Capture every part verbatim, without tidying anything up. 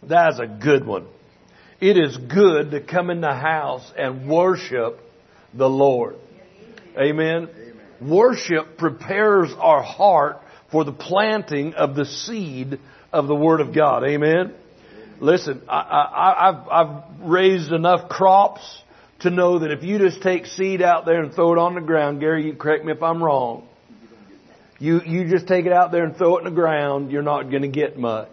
That's a good one. It is good to come in the house and worship the Lord. Amen. Amen. Worship prepares our heart for the planting of the seed of the Word of God. Amen. Listen, I, I, I've, I've raised enough crops to know that if you just take seed out there and throw it on the ground, Gary, you correct me if I'm wrong. You, you just take it out there and throw it in the ground, you're not going to get much.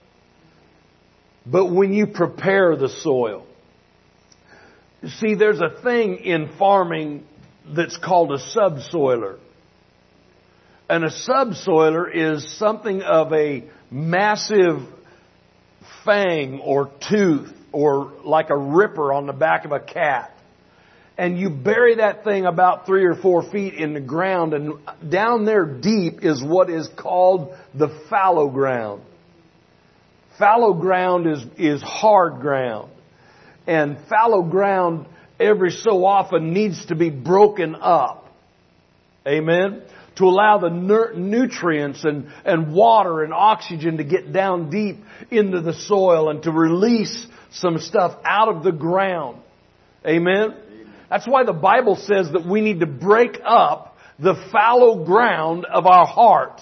But when you prepare the soil, see, there's a thing in farming that's called a subsoiler. And a subsoiler is something of a massive fang or tooth or like a ripper on the back of a cat. And you bury that thing about three or four feet in the ground, and down there deep is what is called the fallow ground. Fallow ground is, is hard ground. And fallow ground every so often needs to be broken up. Amen? To allow the nutrients and, and water and oxygen to get down deep into the soil and to release some stuff out of the ground. Amen? That's why the Bible says that we need to break up the fallow ground of our heart.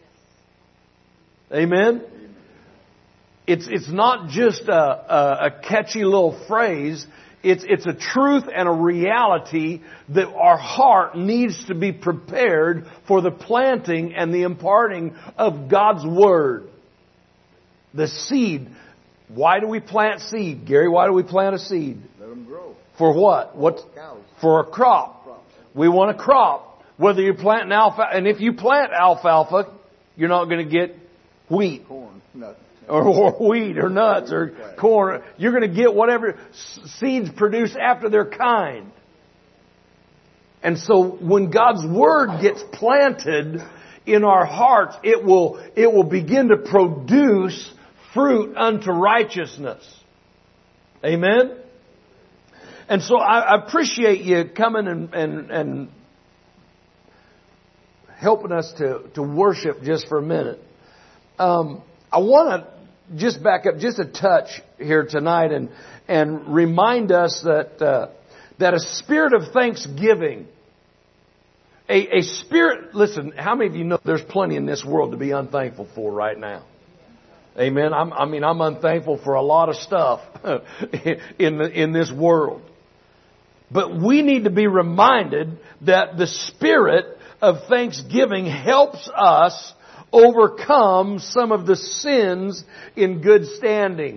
Amen? It's, it's not just a, a, a catchy little phrase. It's, it's a truth and a reality that our heart needs to be prepared for the planting and the imparting of God's Word. The seed. Why do we plant seed? Gary, why do we plant a seed? Let them grow. For what? What? For a crop. Crops. We want a crop. Whether you plant an alfalfa, and if you plant alfalfa, you're not going to get wheat. Corn, nuts. Or, or wheat or nuts or corn. You're going to get whatever seeds produce after their kind. And so when God's Word gets planted in our hearts, it will, it will begin to produce fruit unto righteousness. Amen? And so I appreciate you coming and, and, and helping us to, to worship just for a minute. Um, I want to just back up just a touch here tonight and and remind us that uh, that a spirit of thanksgiving, a, a spirit. Listen, how many of you know there's plenty in this world to be unthankful for right now? Amen. I'm, I mean, I'm unthankful for a lot of stuff in the, in this world, but we need to be reminded that the spirit of thanksgiving helps us overcome some of the sins in good standing.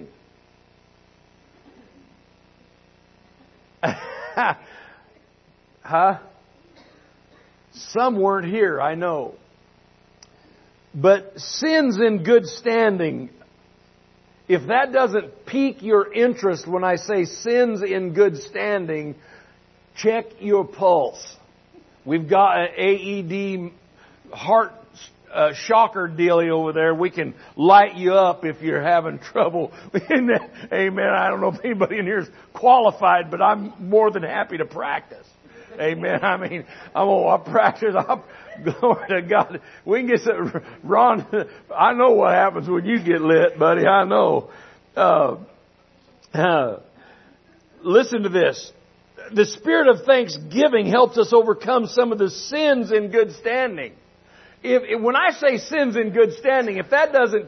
Huh? Some weren't here, I know. But sins in good standing, if that doesn't pique your interest when I say sins in good standing, check your pulse. We've got an A E D heart Uh, shocker dealie over there. We can light you up if you're having trouble. Amen. I don't know if anybody in here is qualified, but I'm more than happy to practice. Amen. I mean, I'm oh, I practice. I'm, glory to God. We can get some, Ron. I know what happens when you get lit, buddy. I know. Uh, uh, listen to this. The spirit of thanksgiving helps us overcome some of the sins in good standing. If, if when I say sins in good standing, if that doesn't...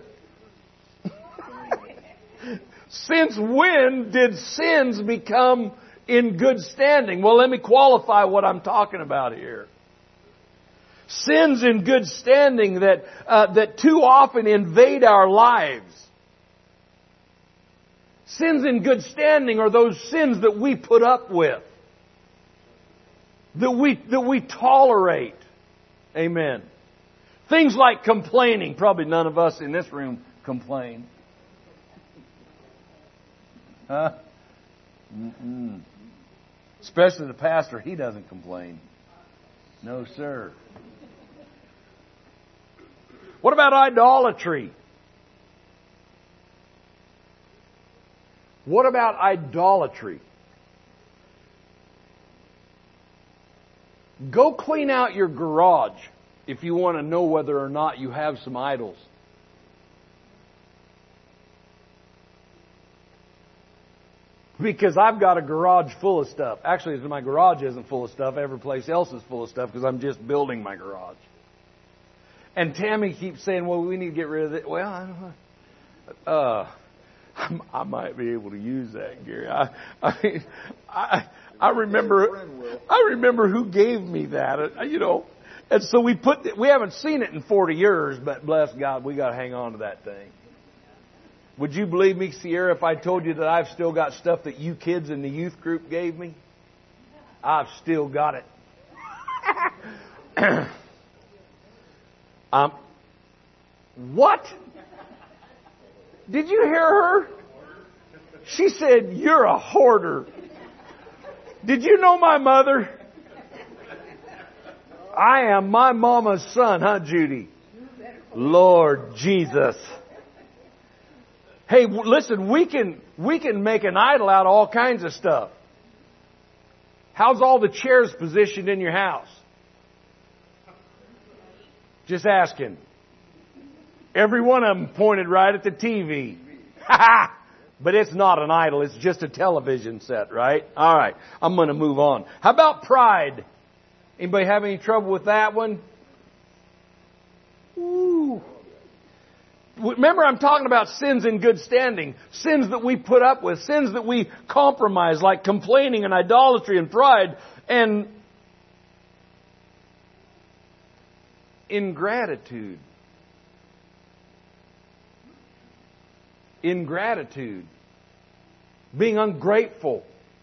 Since when did sins become in good standing? Well, let me qualify what I'm talking about here. Sins in good standing that uh, that too often invade our lives. Sins in good standing are those sins that we put up with. That we, that we tolerate. Amen. Things like complaining. Probably none of us in this room complain. Huh? Mm-mm. Especially the pastor, he doesn't complain. No, sir. What about idolatry? What about idolatry? Go clean out your garage if you want to know whether or not you have some idols. Because I've got a garage full of stuff. Actually, my garage isn't full of stuff. Every place else is full of stuff because I'm just building my garage. And Tammy keeps saying, well, we need to get rid of it. Well, I don't know. Uh, I might be able to use that, Gary. I, I, I, I remember, I remember who gave me that, you know. And so we put, the, we haven't seen it in forty years, but bless God, we got to hang on to that thing. Would you believe me, Sierra, if I told you that I've still got stuff that you kids in the youth group gave me? I've still got it. um, what? Did you hear her? She said, you're a hoarder. Did you know my mother? I am my mama's son, huh, Judy? Lord Jesus. Hey, listen, we can we can make an idol out of all kinds of stuff. How's all the chairs positioned in your house? Just asking. Every one of them pointed right at the T V. But it's not an idol. It's just a television set, right? All right. I'm going to move on. How about pride? Anybody have any trouble with that one? Ooh. Remember, I'm talking about sins in good standing. Sins that we put up with. Sins that we compromise, like complaining and idolatry and pride and ingratitude. Ingratitude. Being ungrateful.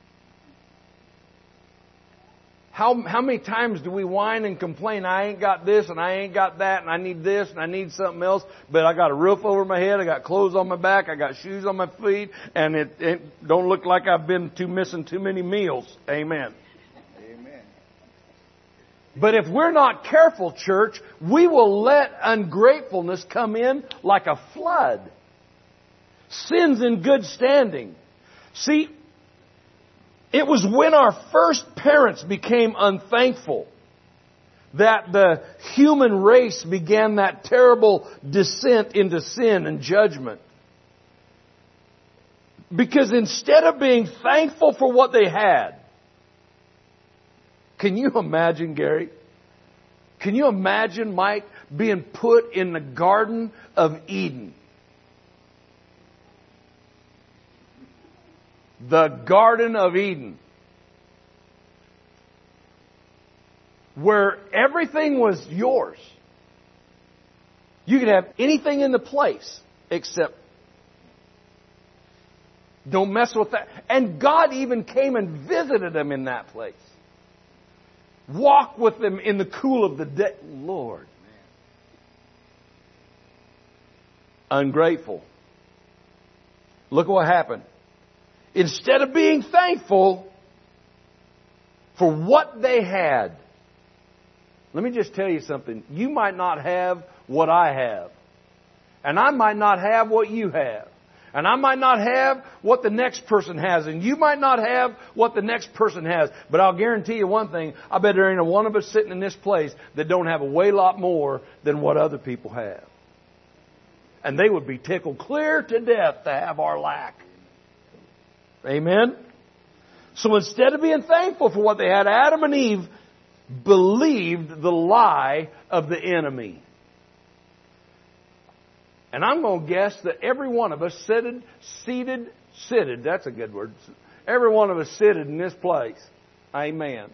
How, how many times do we whine and complain, I ain't got this and I ain't got that and I need this and I need something else, but I got a roof over my head, I got clothes on my back, I got shoes on my feet, and it, it don't look like I've been too missing too many meals. Amen. Amen. But if we're not careful, church, we will let ungratefulness come in like a flood. Sins in good standing. See, it was when our first parents became unthankful that the human race began that terrible descent into sin and judgment. Because instead of being thankful for what they had, can you imagine, Gary? Can you imagine Mike being put in the Garden of Eden? The Garden of Eden. Where everything was yours. You could have anything in the place except don't mess with that. And God even came and visited them in that place. Walked with them in the cool of the day. Lord. Ungrateful. Look at what happened. Instead of being thankful for what they had. Let me just tell you something. You might not have what I have. And I might not have what you have. And I might not have what the next person has. And you might not have what the next person has. But I'll guarantee you one thing. I bet there ain't a one of us sitting in this place that don't have a way lot more than what other people have. And they would be tickled clear to death to have our lack. Amen? So instead of being thankful for what they had, Adam and Eve believed the lie of the enemy. And I'm going to guess that every one of us seated, seated, seated, that's a good word. Every one of us seated in this place. Amen.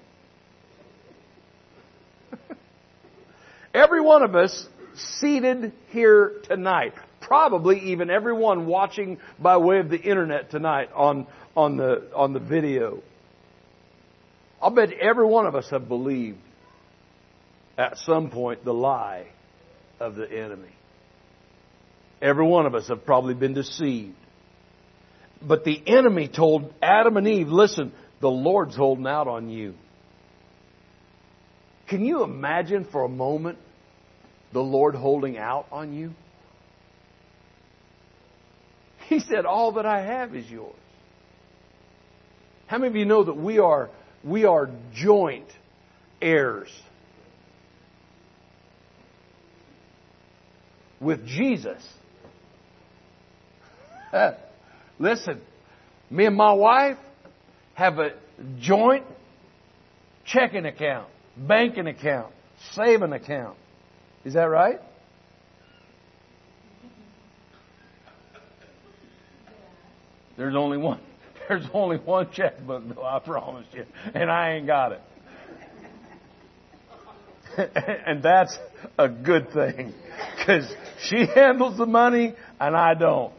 Every one of us seated here tonight. Probably even everyone watching by way of the internet tonight on, on the on the video. I'll bet every one of us have believed at some point the lie of the enemy. Every one of us have probably been deceived. But the enemy told Adam and Eve, listen, the Lord's holding out on you. Can you imagine for a moment the Lord holding out on you? He said, all that I have is yours. How many of you know that we are, we are joint heirs with Jesus? Listen, Me and my wife have a joint checking account, banking account, saving account. Is that right? There's only one. There's only one checkbook, though, I promise you. And I ain't got it. And that's a good thing. Because she handles the money and I don't.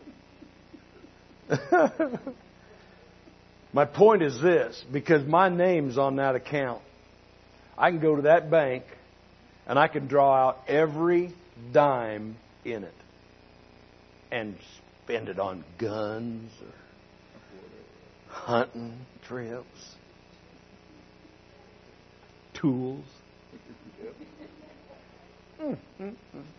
My point is this. Because my name's on that account. I can go to that bank and I can draw out every dime in it. And spend it on guns or hunting trips, tools. Mm, mm,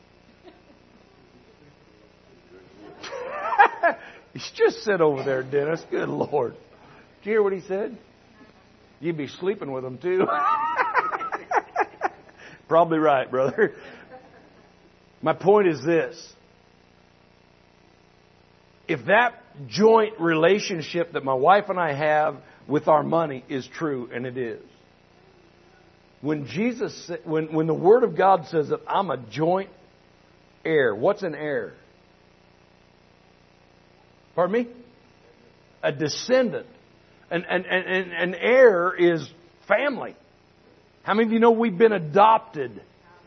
mm. He's just sit over there, Dennis. Good Lord. Did you hear what he said? You'd be sleeping with him too. Probably right, brother. My point is this. If that joint relationship that my wife and I have with our money is true, and it is, when Jesus, when when the Word of God says that I'm a joint heir, what's an heir? Pardon me? A descendant. An, an, an, an heir is family. How many of you know we've been adopted?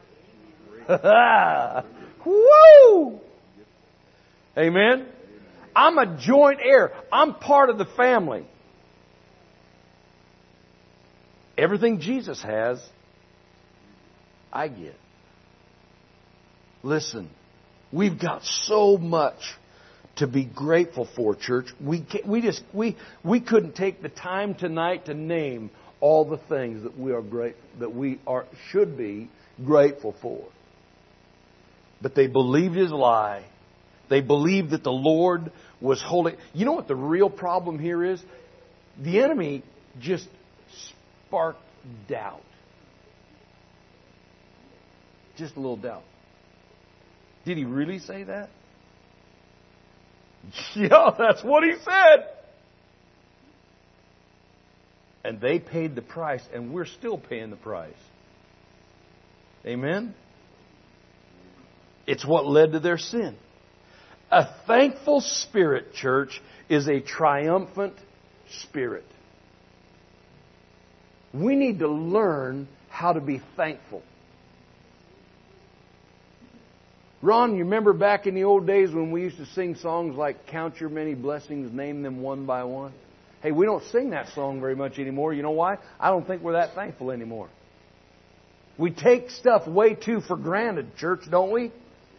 Woo! Amen? I'm a joint heir. I'm part of the family. Everything Jesus has, I get. Listen, we've got so much to be grateful for, church. We can't, we just we we couldn't take the time tonight to name all the things that we are great that we are should be grateful for. But they believed his lie. They believed that the Lord was holy. You know what the real problem here is? The enemy just sparked doubt. Just a little doubt. Did he really say that? Yeah, that's what he said. And they paid the price, and we're still paying the price. Amen? It's what led to their sin. A thankful spirit, church, is a triumphant spirit. We need to learn how to be thankful. Ron, you remember back in the old days when we used to sing songs like Count Your Many Blessings, Name Them One by One? Hey, we don't sing that song very much anymore. You know why? I don't think we're that thankful anymore. We take stuff way too for granted, church, don't we?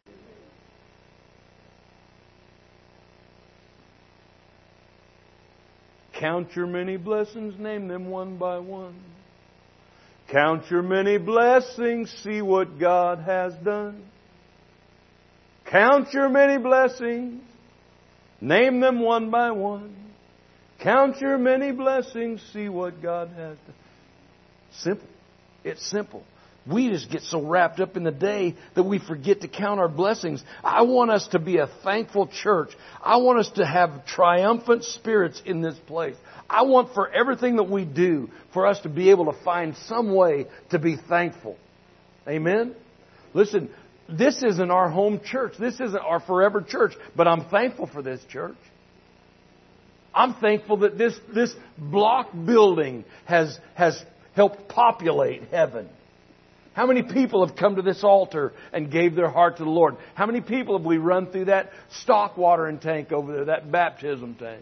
Count your many blessings, name them one by one. Count your many blessings, see what God has done. Count your many blessings, name them one by one. Count your many blessings, see what God has done. Simple. It's simple. We just get so wrapped up in the day that we forget to count our blessings. I want us to be a thankful church. I want us to have triumphant spirits in this place. I want for everything that we do, for us to be able to find some way to be thankful. Amen? Listen, this isn't our home church. This isn't our forever church. But I'm thankful for this church. I'm thankful that this, this block building has, has helped populate heaven. How many people have come to this altar and gave their heart to the Lord? How many people have we run through that stock watering tank over there, that baptism tank?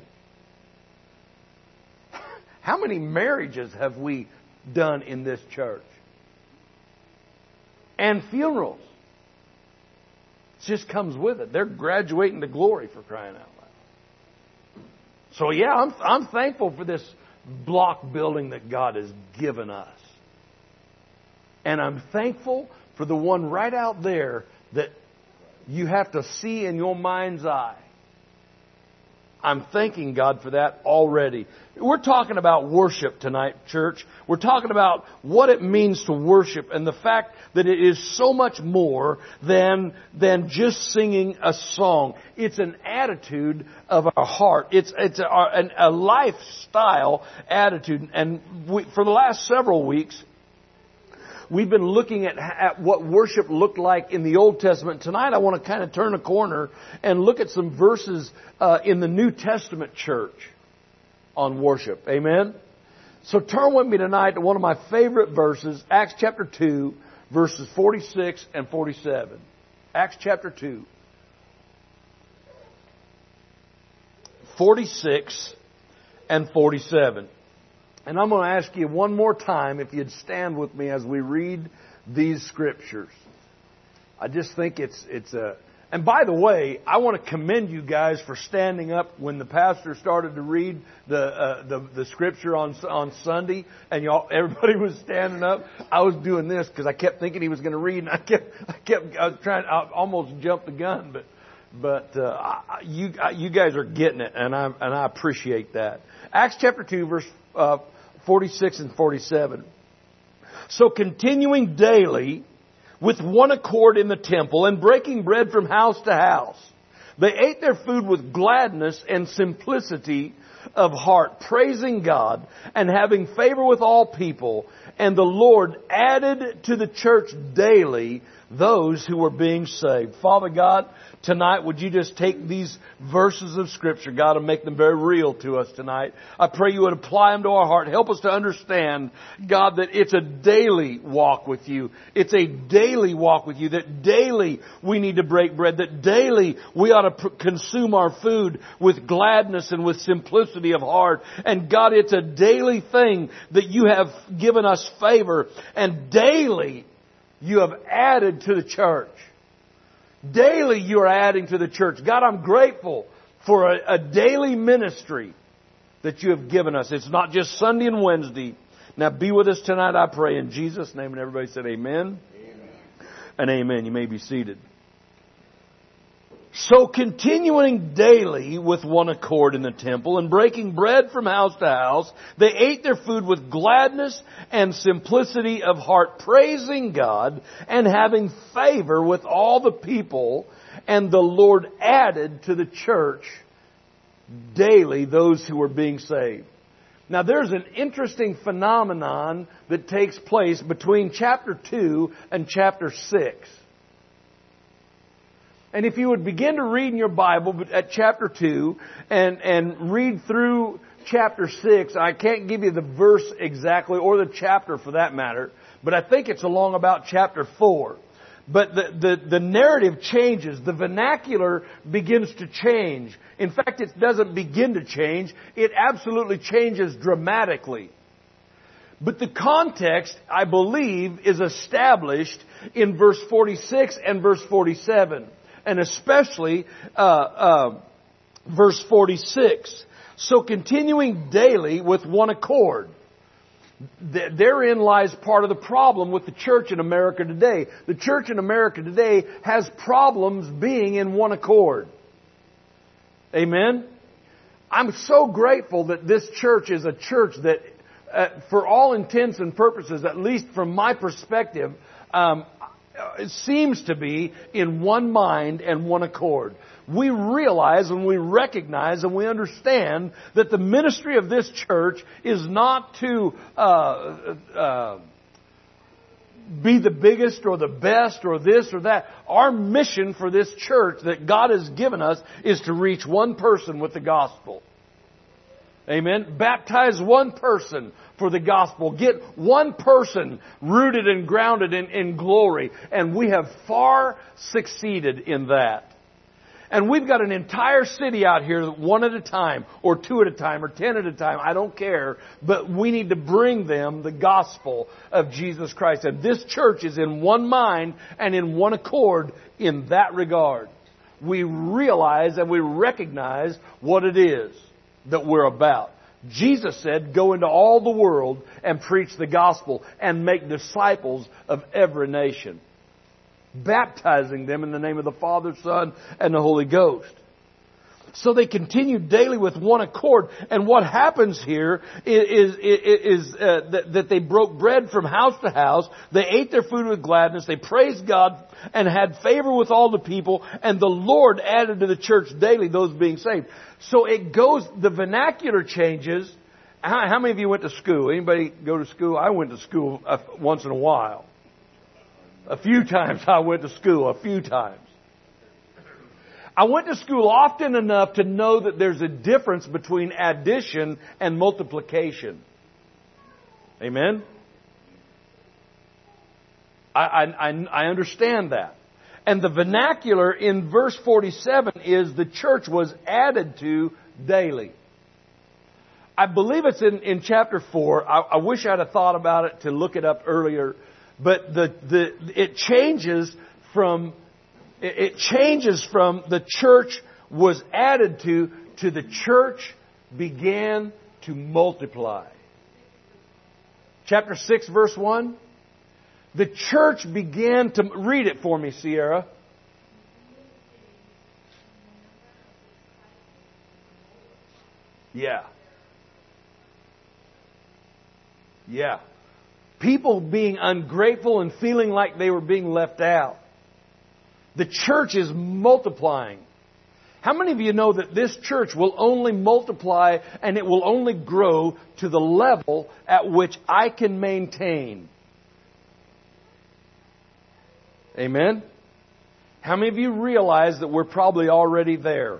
How many marriages have we done in this church? And funerals. It just comes with it. They're graduating to glory, for crying out loud. So yeah, I'm, I'm thankful for this block building that God has given us. And I'm thankful for the one right out there that you have to see in your mind's eye. I'm thanking God for that already. We're talking about worship tonight, church. We're talking about what it means to worship and the fact that it is so much more than, than just singing a song. It's an attitude of our heart. It's, it's a, a, a lifestyle attitude. And we, for the last several weeks, we've been looking at, at what worship looked like in the Old Testament. Tonight I want to kind of turn a corner and look at some verses uh, in the New Testament church on worship. Amen? So turn with me tonight to one of my favorite verses, Acts chapter two, verses forty-six and forty-seven. Acts chapter two, forty-six and forty-seven. And I'm going to ask you one more time if you'd stand with me as we read these scriptures. I just think it's it's a... And by the way, I want to commend you guys for standing up when the pastor started to read the uh, the, the scripture on on Sunday, and y'all, everybody was standing up. I was doing this because I kept thinking he was going to read, and I kept I kept I was trying. I almost jumped the gun, but but uh, I, you you guys are getting it, and I and I appreciate that. Acts chapter two, verse uh, forty-six and forty-seven. So continuing daily with one accord in the temple and breaking bread from house to house, they ate their food with gladness and simplicity of heart, praising God and having favor with all people. And the Lord added to the church daily those who were being saved. Father God, tonight would you just take these verses of Scripture, God, and make them very real to us tonight. I pray you would apply them to our heart. Help us to understand, God, that it's a daily walk with you. It's a daily walk with you. That daily we need to break bread. That daily we ought to pr- consume our food with gladness and with simplicity of heart. And God, it's a daily thing that you have given us favor. And daily you have added to the church. Daily you are adding to the church. God, I'm grateful for a, a daily ministry that you have given us. It's not just Sunday and Wednesday. Now be with us tonight, I pray, in Jesus' name. And everybody said amen. Amen. And amen. You may be seated. So continuing daily with one accord in the temple and breaking bread from house to house, they ate their food with gladness and simplicity of heart, praising God and having favor with all the people. And the Lord added to the church daily those who were being saved. Now there's an interesting phenomenon that takes place between chapter two and chapter six. And if you would begin to read in your Bible at chapter two and, and read through chapter six, I can't give you the verse exactly or the chapter for that matter, but I think it's along about chapter four. But the, the, the narrative changes. The vernacular begins to change. In fact, it doesn't begin to change. It absolutely changes dramatically. But the context, I believe, is established in verse forty-six and verse forty-seven. And especially uh, uh, verse forty-six. So continuing daily with one accord. Th- therein lies part of the problem with the church in America today. The church in America today has problems being in one accord. Amen? I'm so grateful that this church is a church that, uh, for all intents and purposes, at least from my perspective, um, it seems to be in one mind and one accord. We realize and we recognize and we understand that the ministry of this church is not to uh, uh, be the biggest or the best or this or that. Our mission for this church that God has given us is to reach one person with the gospel. Amen. Baptize one person for the gospel. Get one person rooted and grounded in, in glory. And we have far succeeded in that. And we've got an entire city out here, one at a time, or two at a time, or ten at a time. I don't care. But we need to bring them the gospel of Jesus Christ. And this church is in one mind and in one accord in that regard. We realize and we recognize what it is that we're about. Jesus said, go into all the world and preach the gospel and make disciples of every nation, baptizing them in the name of the Father, Son, and the Holy Ghost. So they continued daily with one accord. And what happens here is, is, is uh, that, that they broke bread from house to house. They ate their food with gladness. They praised God and had favor with all the people. And the Lord added to the church daily those being saved. So it goes, the vernacular changes. How, how many of you went to school? Anybody go to school? I went to school once in a while. A few times I went to school, a few times. I went to school often enough to know that there's a difference between addition and multiplication. Amen? I, I, I understand that. And the vernacular in verse forty-seven is the church was added to daily. I believe it's in, in chapter four. I, I wish I'd have thought about it to look it up earlier. But the, the it changes from... It changes from the church was added to, to the church began to multiply. Chapter six, verse one. The church began to... Read it for me, Sierra. Yeah. Yeah. People being ungrateful and feeling like they were being left out. The church is multiplying. How many of you know that this church will only multiply and it will only grow to the level at which I can maintain? Amen? How many of you realize that we're probably already there?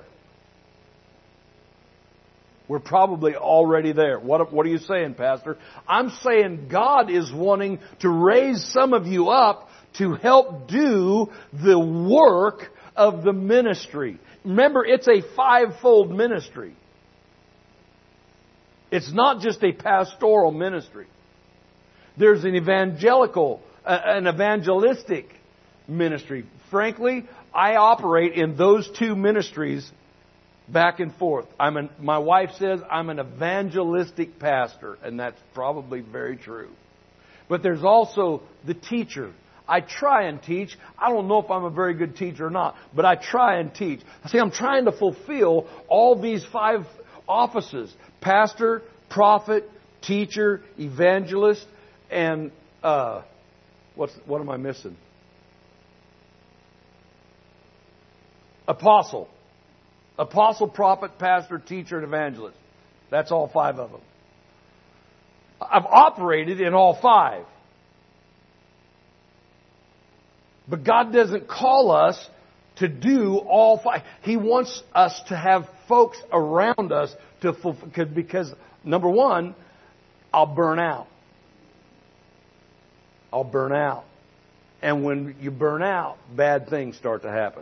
We're probably already there. What, what are you saying, Pastor? I'm saying God is wanting to raise some of you up to help do the work of the ministry. Remember, it's a fivefold ministry. It's not just a pastoral ministry. There's an evangelical, uh, an evangelistic ministry. Frankly, I operate in those two ministries back and forth. I'm an, my wife says I'm an evangelistic pastor, and that's probably very true. But there's also the teacher. I try and teach. I don't know if I'm a very good teacher or not, but I try and teach. See, I'm trying to fulfill all these five offices. Pastor, prophet, teacher, evangelist, and uh, what's what am I missing? Apostle. Apostle, prophet, pastor, teacher, and evangelist. That's all five of them. I've operated in all five. But God doesn't call us to do all five. He wants us to have folks around us to fulfill, because, number one, I'll burn out. I'll burn out. And when you burn out, bad things start to happen.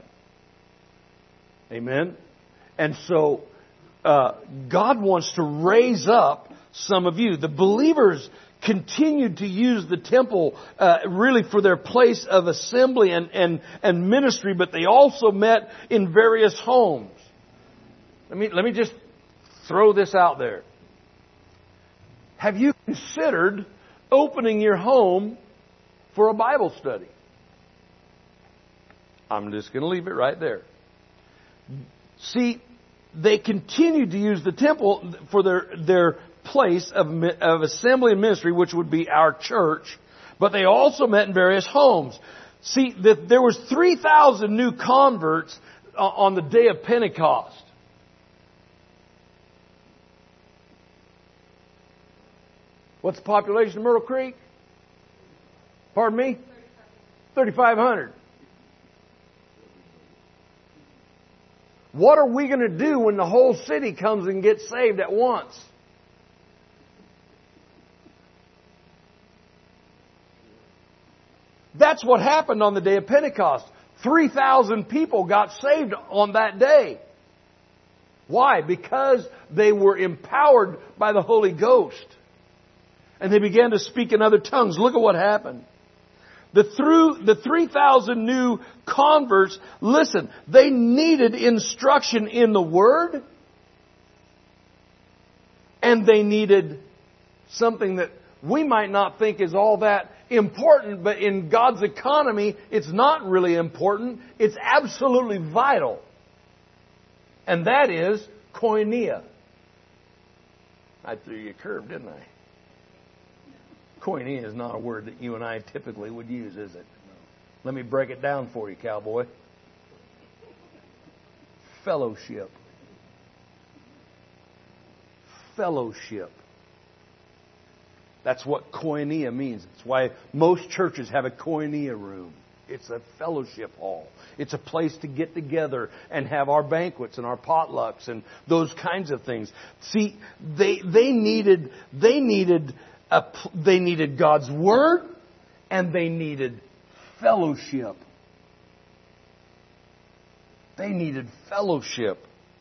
Amen? And so, uh, God wants to raise up some of you. The believers continued to use the temple uh, really for their place of assembly and, and, and ministry, but they also met in various homes. Let me, let me just throw this out there. Have you considered opening your home for a Bible study? I'm just going to leave it right there. See, they continued to use the temple for their, their place of, of assembly and ministry, which would be our church, but they also met in various homes. See, the, there was three thousand new converts on the day of Pentecost. What's the population of Myrtle Creek? Pardon me? thirty-five hundred. What are we going to do when the whole city comes and gets saved at once? That's what happened on the day of Pentecost. three thousand people got saved on that day. Why? Because they were empowered by the Holy Ghost. And they began to speak in other tongues. Look at what happened. The through the three thousand new converts, listen, they needed instruction in the Word. And they needed something that we might not think is all that important, but in God's economy, it's not really important. It's absolutely vital. And that is koinonia. I threw you a curve, didn't I? Koinonia is not a word that you and I typically would use, is it? Let me break it down for you, cowboy. Fellowship. Fellowship. That's what koinonia means. It's why most churches have a koinonia room. It's a fellowship hall. It's a place to get together and have our banquets and our potlucks and those kinds of things. See, they they needed they needed a, they needed God's Word, and they needed fellowship. They needed fellowship.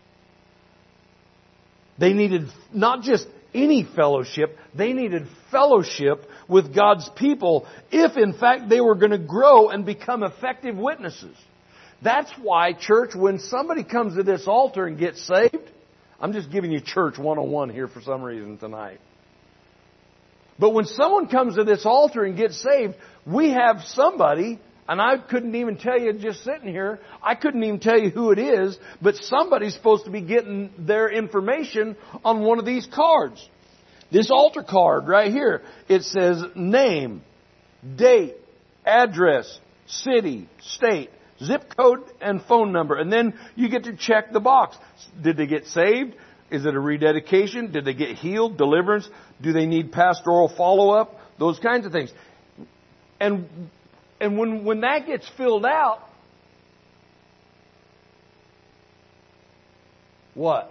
They needed not just any fellowship, they needed fellowship with God's people if in fact they were going to grow and become effective witnesses. That's why, church, when somebody comes to this altar and gets saved, I'm just giving you church one oh one here for some reason tonight. But when someone comes to this altar and gets saved, we have somebody, and I couldn't even tell you just sitting here, I couldn't even tell you who it is, but somebody's supposed to be getting their information on one of these cards. This altar card right here, it says name, date, address, city, state, zip code, and phone number. And then you get to check the box. Did they get saved? Is it a rededication? Did they get healed, deliverance? Do they need pastoral follow-up? Those kinds of things. And and when, when that gets filled out, what?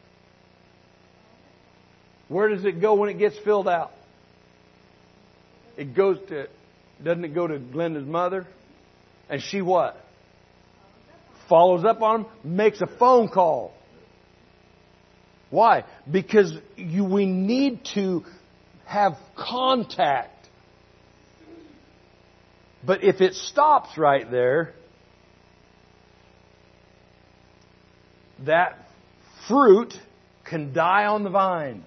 Where does it go when it gets filled out? It goes to, doesn't it go to Glenda's mother? And she what? Follows up on them, makes a phone call. Why? Because you, we need to have contact. But if it stops right there, that fruit can die on the vine.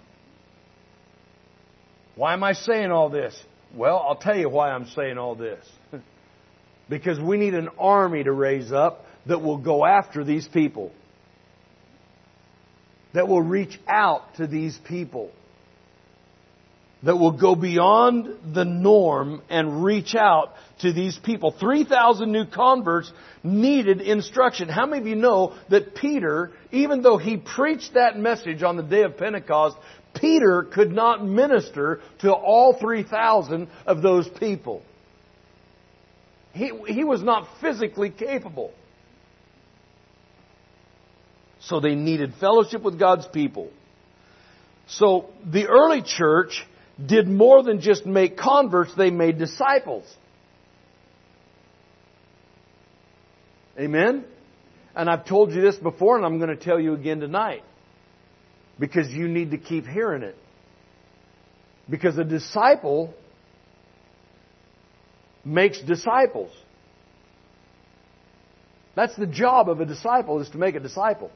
Why am I saying all this? Well, I'll tell you why I'm saying all this. Because we need an army to raise up that will go after these people. That will reach out to these people. That will go beyond the norm and reach out to these people. three thousand new converts needed instruction. How many of you know that Peter, even though he preached that message on the day of Pentecost, Peter could not minister to all three thousand of those people. He, he was not physically capable. So they needed fellowship with God's people. So the early church did more than just make converts, they made disciples. Amen? And I've told you this before, and I'm going to tell you again tonight. Because you need to keep hearing it. Because a disciple makes disciples. That's the job of a disciple, is to make a disciple.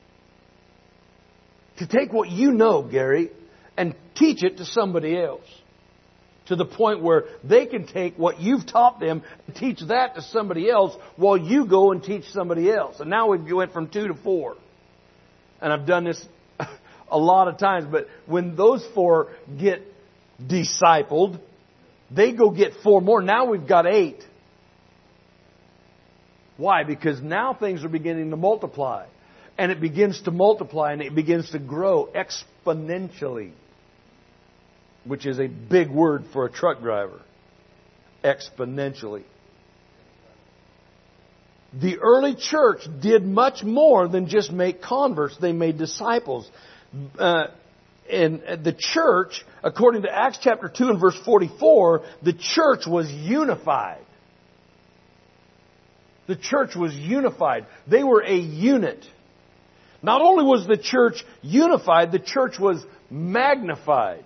To take what you know, Gary, and teach it to somebody else. To the point where they can take what you've taught them and teach that to somebody else while you go and teach somebody else. And now we went from two to four. And I've done this a lot of times. But when those four get discipled, they go get four more. Now we've got eight. Why? Because now things are beginning to multiply. And it begins to multiply and it begins to grow exponentially. Which is a big word for a truck driver. Exponentially. The early church did much more than just make converts. They made disciples. Uh, and the church, according to Acts chapter two and verse forty-four, the church was unified. The church was unified. They were a unit. Not only was the church unified, the church was magnified.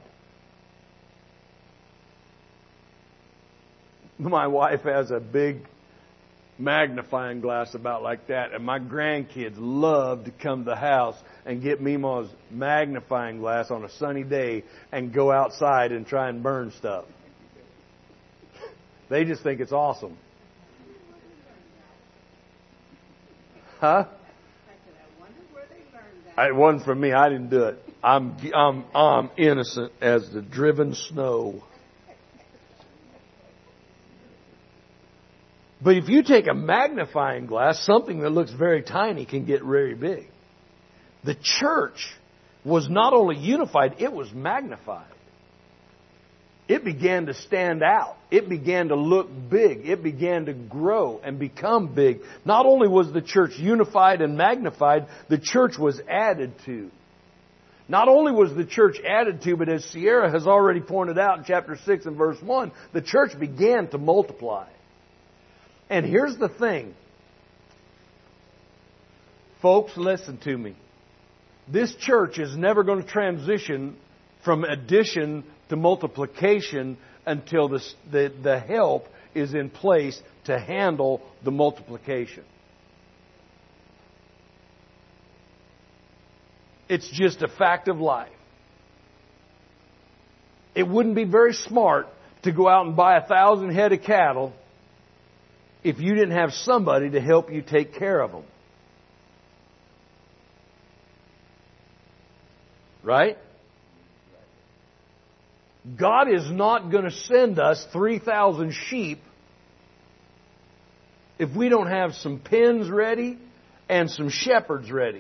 My wife has a big magnifying glass about like that, and my grandkids love to come to the house and get Mima's magnifying glass on a sunny day and go outside and try and burn stuff. They just think it's awesome. Huh? It wasn't from me. I didn't do it. I'm, I'm, I'm innocent as the driven snow. But if you take a magnifying glass, something that looks very tiny can get very big. The church was not only unified, it was magnified. It began to stand out. It began to look big. It began to grow and become big. Not only was the church unified and magnified, the church was added to. Not only was the church added to, but as Sierra has already pointed out in chapter six and verse one, the church began to multiply. And here's the thing. Folks, listen to me. This church is never going to transition from addition to multiplication until the, the, the help is in place to handle the multiplication. It's just a fact of life. It wouldn't be very smart to go out and buy a thousand head of cattle if you didn't have somebody to help you take care of them. Right? God is not going to send us three thousand sheep if we don't have some pens ready and some shepherds ready.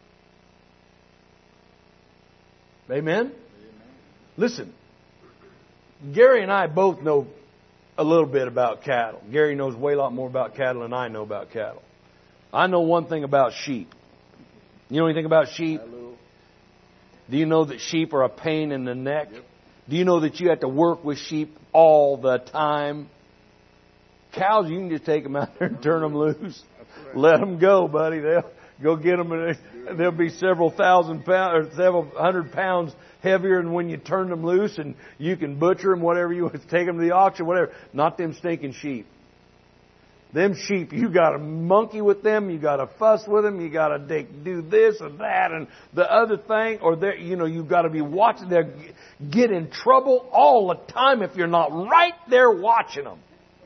Amen? Amen? Listen, Gary and I both know a little bit about cattle. Gary knows way a lot more about cattle than I know about cattle. I know one thing about sheep. You know anything about sheep? Do you know that sheep are a pain in the neck? Yep. Do you know that you have to work with sheep all the time? Cows, you can just take them out there and turn them loose. Right. Let them go, buddy. They'll go get them, and they'll be several thousand pounds or several hundred pounds heavier than when you turn them loose, and you can butcher them, whatever you want, take them to the auction, whatever. Not them stinking sheep. Them sheep, you got to monkey with them, you got to fuss with them, you got to do this and that and the other thing, or they, you know, you've got to be watching them get in trouble all the time if you're not right there watching them.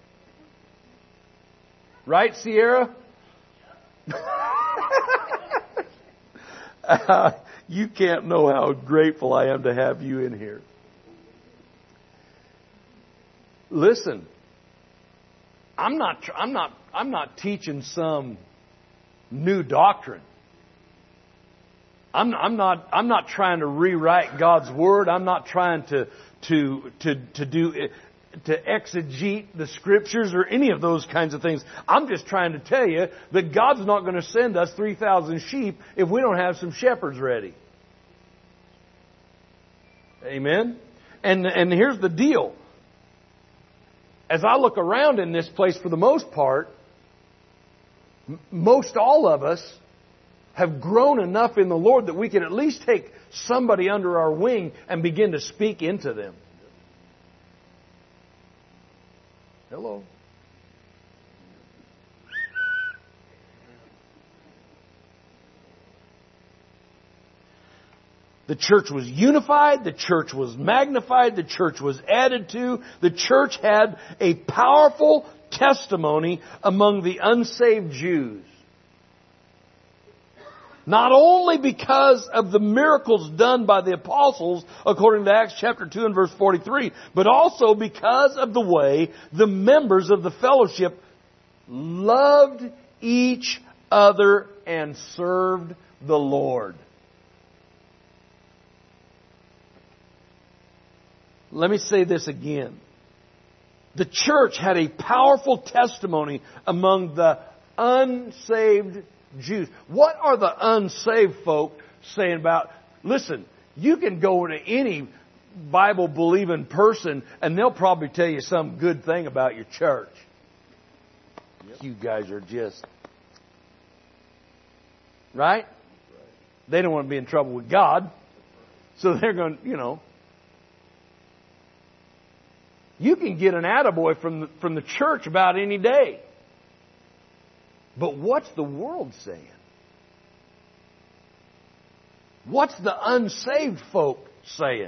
Right, Sierra? uh, you can't know how grateful I am to have you in here. Listen. I'm not, I'm not, I'm not teaching some new doctrine. I'm, I'm not, I'm not trying to rewrite God's Word. I'm not trying to, to, to, to do, to exegete the Scriptures or any of those kinds of things. I'm just trying to tell you that God's not going to send us three thousand sheep if we don't have some shepherds ready. Amen? And, and here's the deal. As I look around in this place, for the most part, most all of us have grown enough in the Lord that we can at least take somebody under our wing and begin to speak into them. Hello. The church was unified, the church was magnified, the church was added to, the church had a powerful testimony among the unsaved Jews. Not only because of the miracles done by the apostles, according to Acts chapter two and verse forty-three, but also because of the way the members of the fellowship loved each other and served the Lord. Let me say this again. The church had a powerful testimony among the unsaved Jews. What are the unsaved folk saying about, listen, you can go to any Bible-believing person and they'll probably tell you some good thing about your church. Yep. You guys are just... Right? They don't want to be in trouble with God. So they're going to, you know... You can get an attaboy from the, from the church about any day. But what's the world saying? What's the unsaved folk saying?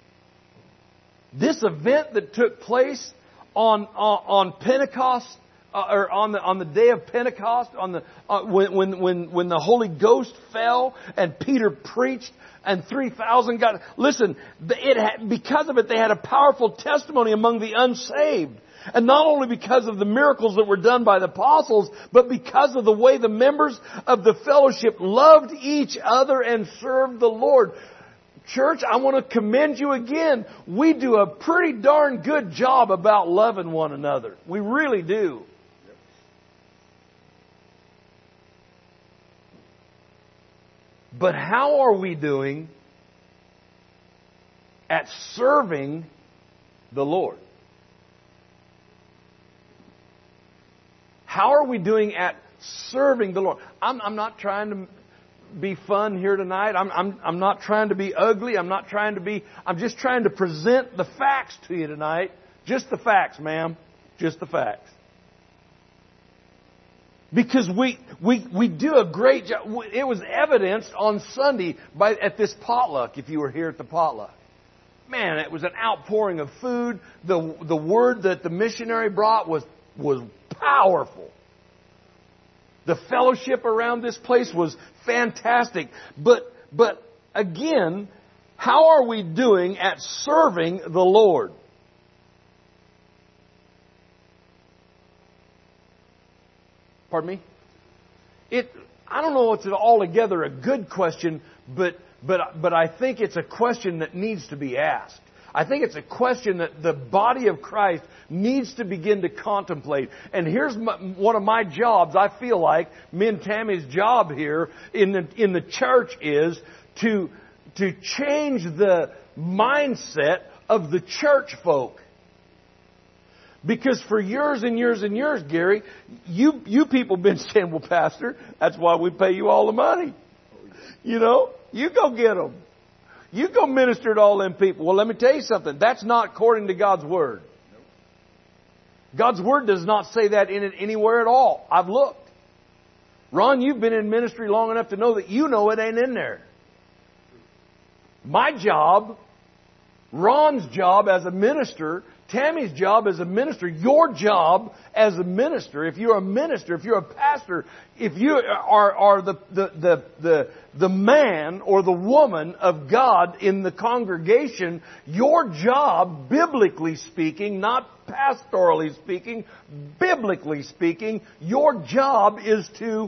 This event that took place on, on, on Pentecost uh, or on the on the day of Pentecost, on the uh, when when when when the Holy Ghost fell and Peter preached and three thousand got. Listen, it had, because of it, they had a powerful testimony among the unsaved. And not only because of the miracles that were done by the apostles, but because of the way the members of the fellowship loved each other and served the Lord. Church, I want to commend you again. We do a pretty darn good job about loving one another. We really do. But how are we doing at serving the Lord? How are we doing at serving the Lord? I'm, I'm not trying to be fun here tonight. I'm, I'm, I'm not trying to be ugly. I'm not trying to be... I'm just trying to present the facts to you tonight. Just the facts, ma'am. Just the facts. Because we, we, we do a great job. It was evidenced on Sunday by, at this potluck, if you were here at the potluck. Man, it was an outpouring of food. The, the word that the missionary brought was, was powerful. The fellowship around this place was fantastic. But, but again, how are we doing at serving the Lord? Pardon me? It, I don't know if it's altogether a good question, but, but, but I think it's a question that needs to be asked. I think it's a question that the body of Christ needs to begin to contemplate. And here's my, one of my jobs. I feel like me and Tammy's job here in the in the church is to to change the mindset of the church folk. Because for years and years and years, Gary, you you people have been saying, "Well, Pastor, that's why we pay you all the money. You know, you go get them. You go minister to all them people." Well, let me tell you something. That's not according to God's Word. God's Word does not say that in it anywhere at all. I've looked. Ron, you've been in ministry long enough to know that you know it ain't in there. My job, Ron's job as a minister, Tammy's job as a minister, your job as a minister, if you're a minister, if you're a pastor, if you are, are the, the, the, the, the man or the woman of God in the congregation, your job, biblically speaking, not pastorally speaking, biblically speaking, your job is to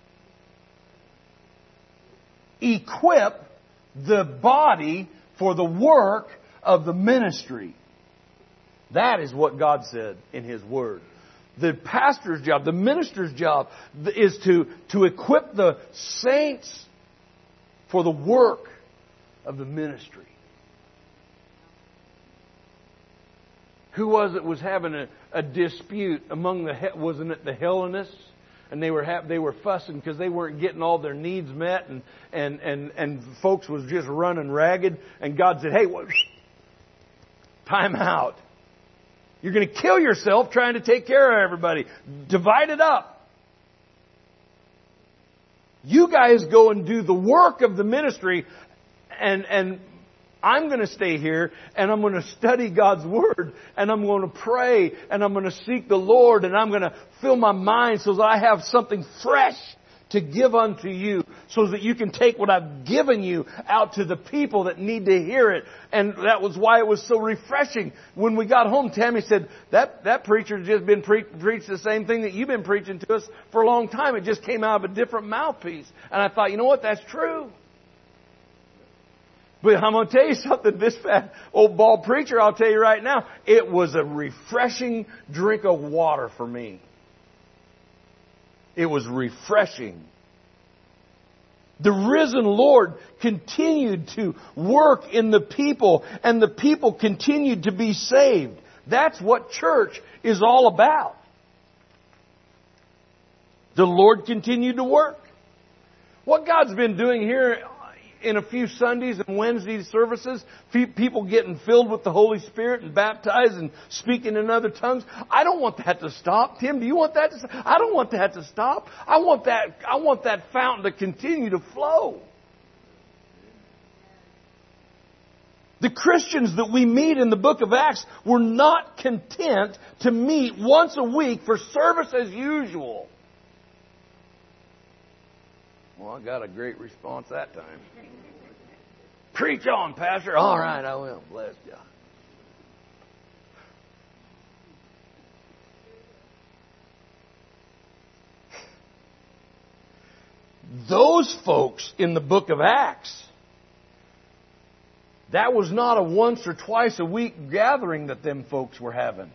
equip the body for the work of the ministry. That is what God said in His Word. The pastor's job, the minister's job is to, to equip the saints for the work of the ministry. Who was it was having a, a dispute among the, wasn't it the Hellenists? And they were ha- they were fussing because they weren't getting all their needs met, and, and, and, and folks was just running ragged. And God said, "Hey, what? Time out. You're going to kill yourself trying to take care of everybody. Divide it up. You guys go and do the work of the ministry, and and I'm going to stay here, and I'm going to study God's Word, and I'm going to pray, and I'm going to seek the Lord, and I'm going to fill my mind so that I have something fresh to give unto you, so that you can take what I've given you out to the people that need to hear it." And that was why it was so refreshing. When we got home, Tammy said, that, that preacher's just been pre- preached the same thing that you've been preaching to us for a long time. It just came out of a different mouthpiece. And I thought, you know what? That's true. But I'm going to tell you something. This fat old bald preacher, I'll tell you right now, it was a refreshing drink of water for me. It was refreshing. The risen Lord continued to work in the people, and the people continued to be saved. That's what church is all about. The Lord continued to work. What God's been doing here in a few Sundays and Wednesday services, people getting filled with the Holy Spirit and baptized and speaking in other tongues. I don't want that to stop. Tim, do you want that to stop? I don't want that to stop. I want that, I want that fountain to continue to flow. The Christians that we meet in the book of Acts were not content to meet once a week for service as usual. Well, I got a great response that time. Preach on, Pastor. All right, I will. Bless you. Those folks in the book of Acts, that was not a once or twice a week gathering that them folks were having.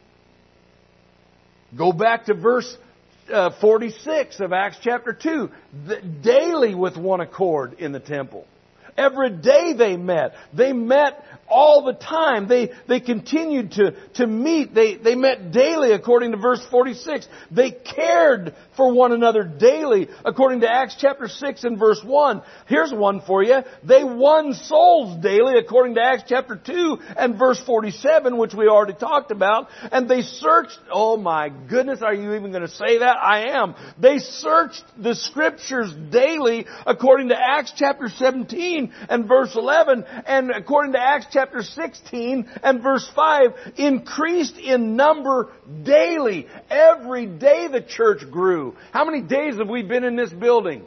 Go back to verse uh, forty-six of Acts chapter two. The, daily with one accord in the temple. Every day they met. They met all the time. They they continued to, to meet. They, they met daily according to verse forty-six. They cared for one another daily according to Acts chapter six and verse one. Here's one for you. They won souls daily according to Acts chapter two and verse forty-seven, which we already talked about. And they searched, oh my goodness, are you even going to say that? I am. They searched the Scriptures daily according to Acts chapter seventeen and verse eleven, and according to Acts chapter sixteen and verse five, increased in number daily. Every day the church grew. How many days have we been in this building?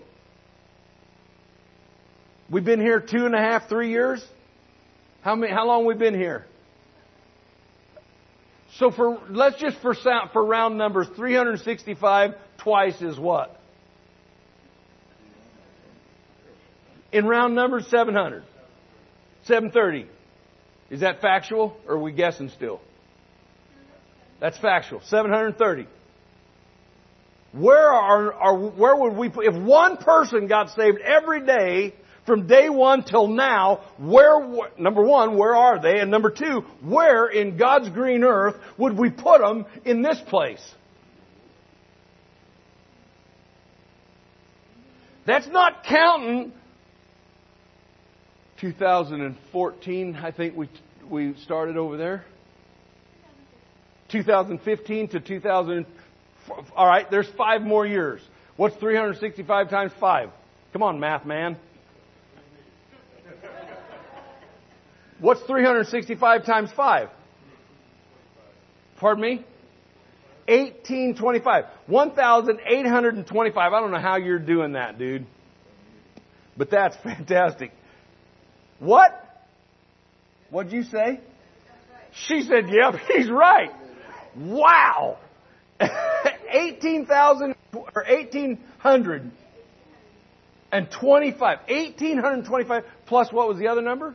We've been here two and a half, three years? How many, how long have we been here? So for, let's just for sound, for round numbers, three hundred sixty-five twice is what? In round numbers, seven hundred. seven thirty. Is that factual or are we guessing still? That's factual. seven hundred thirty. Where are, are where would we put, if one person got saved every day from day one till now, where, number one, where are they? And number two, where in God's green earth would we put them in this place? That's not counting two thousand fourteen, I think we we started over there. two thousand fifteen to two thousand. All right, there's five more years. What's three hundred sixty-five times five? Come on, math man. What's three hundred sixty-five times five? Pardon me? eighteen twenty-five. one thousand eight hundred twenty-five. I don't know how you're doing that, dude. But that's fantastic. What? What'd you say? She said, yep, he's right. Wow. eighteen thousand or eighteen hundred twenty-five. eighteen twenty-five plus what was the other number?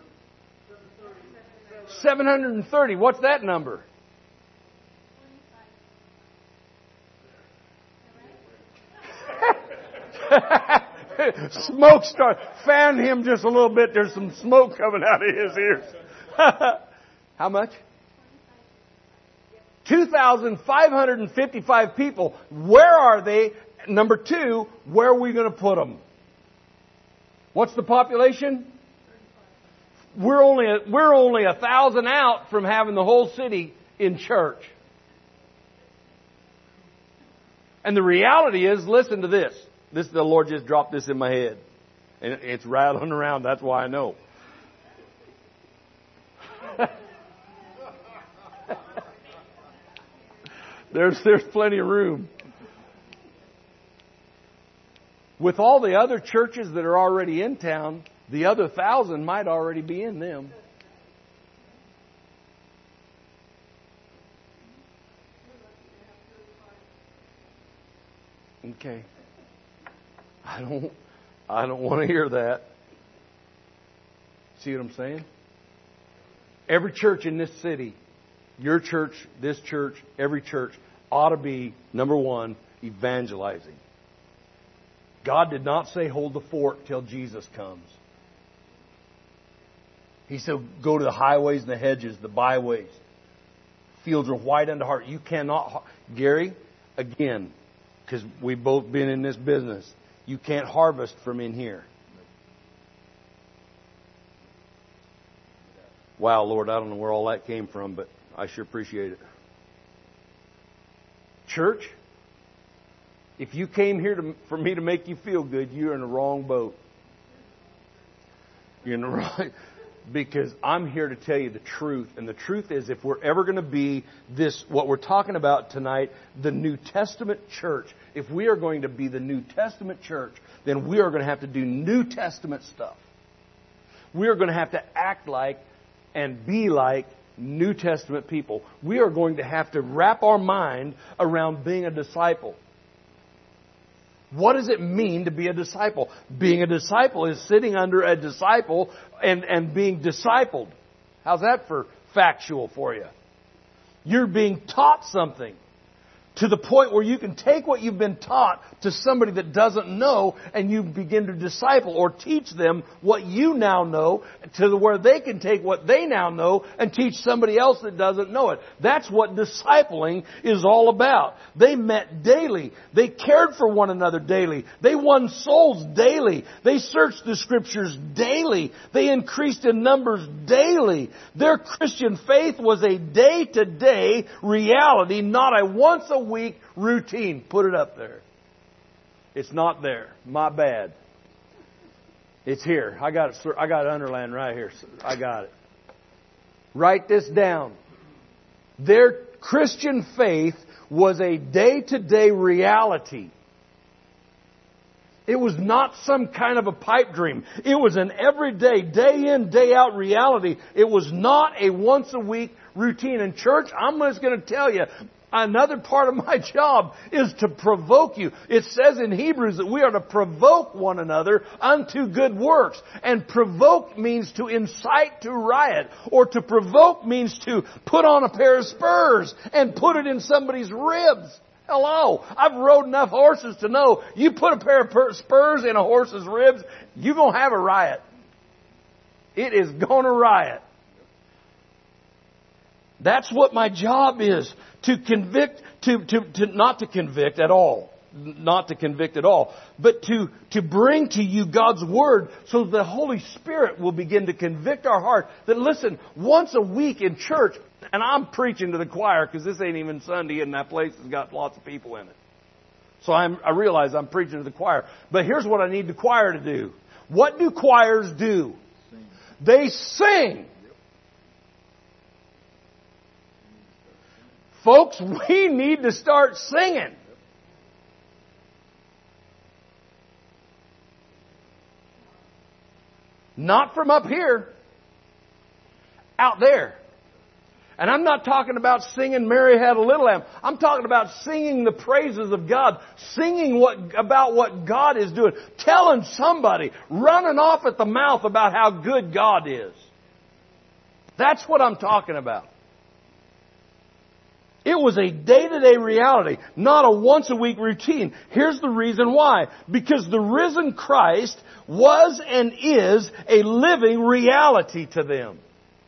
seven hundred thirty. What's that number? Smoke start. Fan him just a little bit. There's some smoke coming out of his ears. How much? two thousand five hundred fifty-five people. Where are they? Number two, where are we going to put them? What's the population? We're only a, we're only a thousand out from having the whole city in church. And the reality is, listen to this. This, the Lord just dropped this in my head. And it's rattling around. That's why I know. there's, there's plenty of room. With all the other churches that are already in town, the other thousand might already be in them. Okay. I don't I don't want to hear that. See what I'm saying? Every church in this city, your church, this church, every church ought to be, number one, evangelizing. God did not say hold the fort till Jesus comes. He said go to the highways and the hedges, the byways. Fields are white unto heart. You cannot, Gary, again, because we've both been in this business. You can't harvest from in here. Wow, Lord, I don't know where all that came from, but I sure appreciate it. Church, if you came here to, for me to make you feel good, you're in the wrong boat. You're in the wrong. because I'm here to tell you the truth. And the truth is, if we're ever going to be this, what we're talking about tonight, the New Testament church, if we are going to be the New Testament church, then we are going to have to do New Testament stuff. We are going to have to act like and be like New Testament people. We are going to have to wrap our mind around being a disciple. What does it mean to be a disciple? Being a disciple is sitting under a disciple and, and being discipled. How's that for factual for you? You're being taught something to the point where you can take what you've been taught to somebody that doesn't know, and you begin to disciple or teach them what you now know to the where they can take what they now know and teach somebody else that doesn't know it. That's what discipling is all about. They met daily. They cared for one another daily. They won souls daily. They searched the Scriptures daily. They increased in numbers daily. Their Christian faith was a day-to-day reality, not a once a week routine. Put it up there. It's not there. My bad. It's here. I got it. I got it underlined right here. I got it. Write this down. Their Christian faith was a day-to-day reality. It was not some kind of a pipe dream. It was an everyday, day in, day out reality. It was not a once a week routine. In church, I'm just going to tell you, another part of my job is to provoke you. It says in Hebrews that we are to provoke one another unto good works. And provoke means to incite to riot. Or to provoke means to put on a pair of spurs and put it in somebody's ribs. Hello. I've rode enough horses to know you put a pair of spurs in a horse's ribs, you're going to have a riot. It is going to riot. That's what my job is. To convict, to, to, to not to convict at all. Not to convict at all. But to, to bring to you God's Word so the Holy Spirit will begin to convict our heart. That listen, once a week in church, and I'm preaching to the choir because this ain't even Sunday and that place has got lots of people in it. So I'm, I realize I'm preaching to the choir. But here's what I need the choir to do. What do choirs do? Sing. They sing. Folks, we need to start singing. Not from up here. Out there. And I'm not talking about singing Mary Had a Little Lamb. I'm talking about singing the praises of God. Singing what about what God is doing. Telling somebody. Running off at the mouth about how good God is. That's what I'm talking about. It was a day-to-day reality, not a once-a-week routine. Here's the reason why. Because the risen Christ was and is a living reality to them.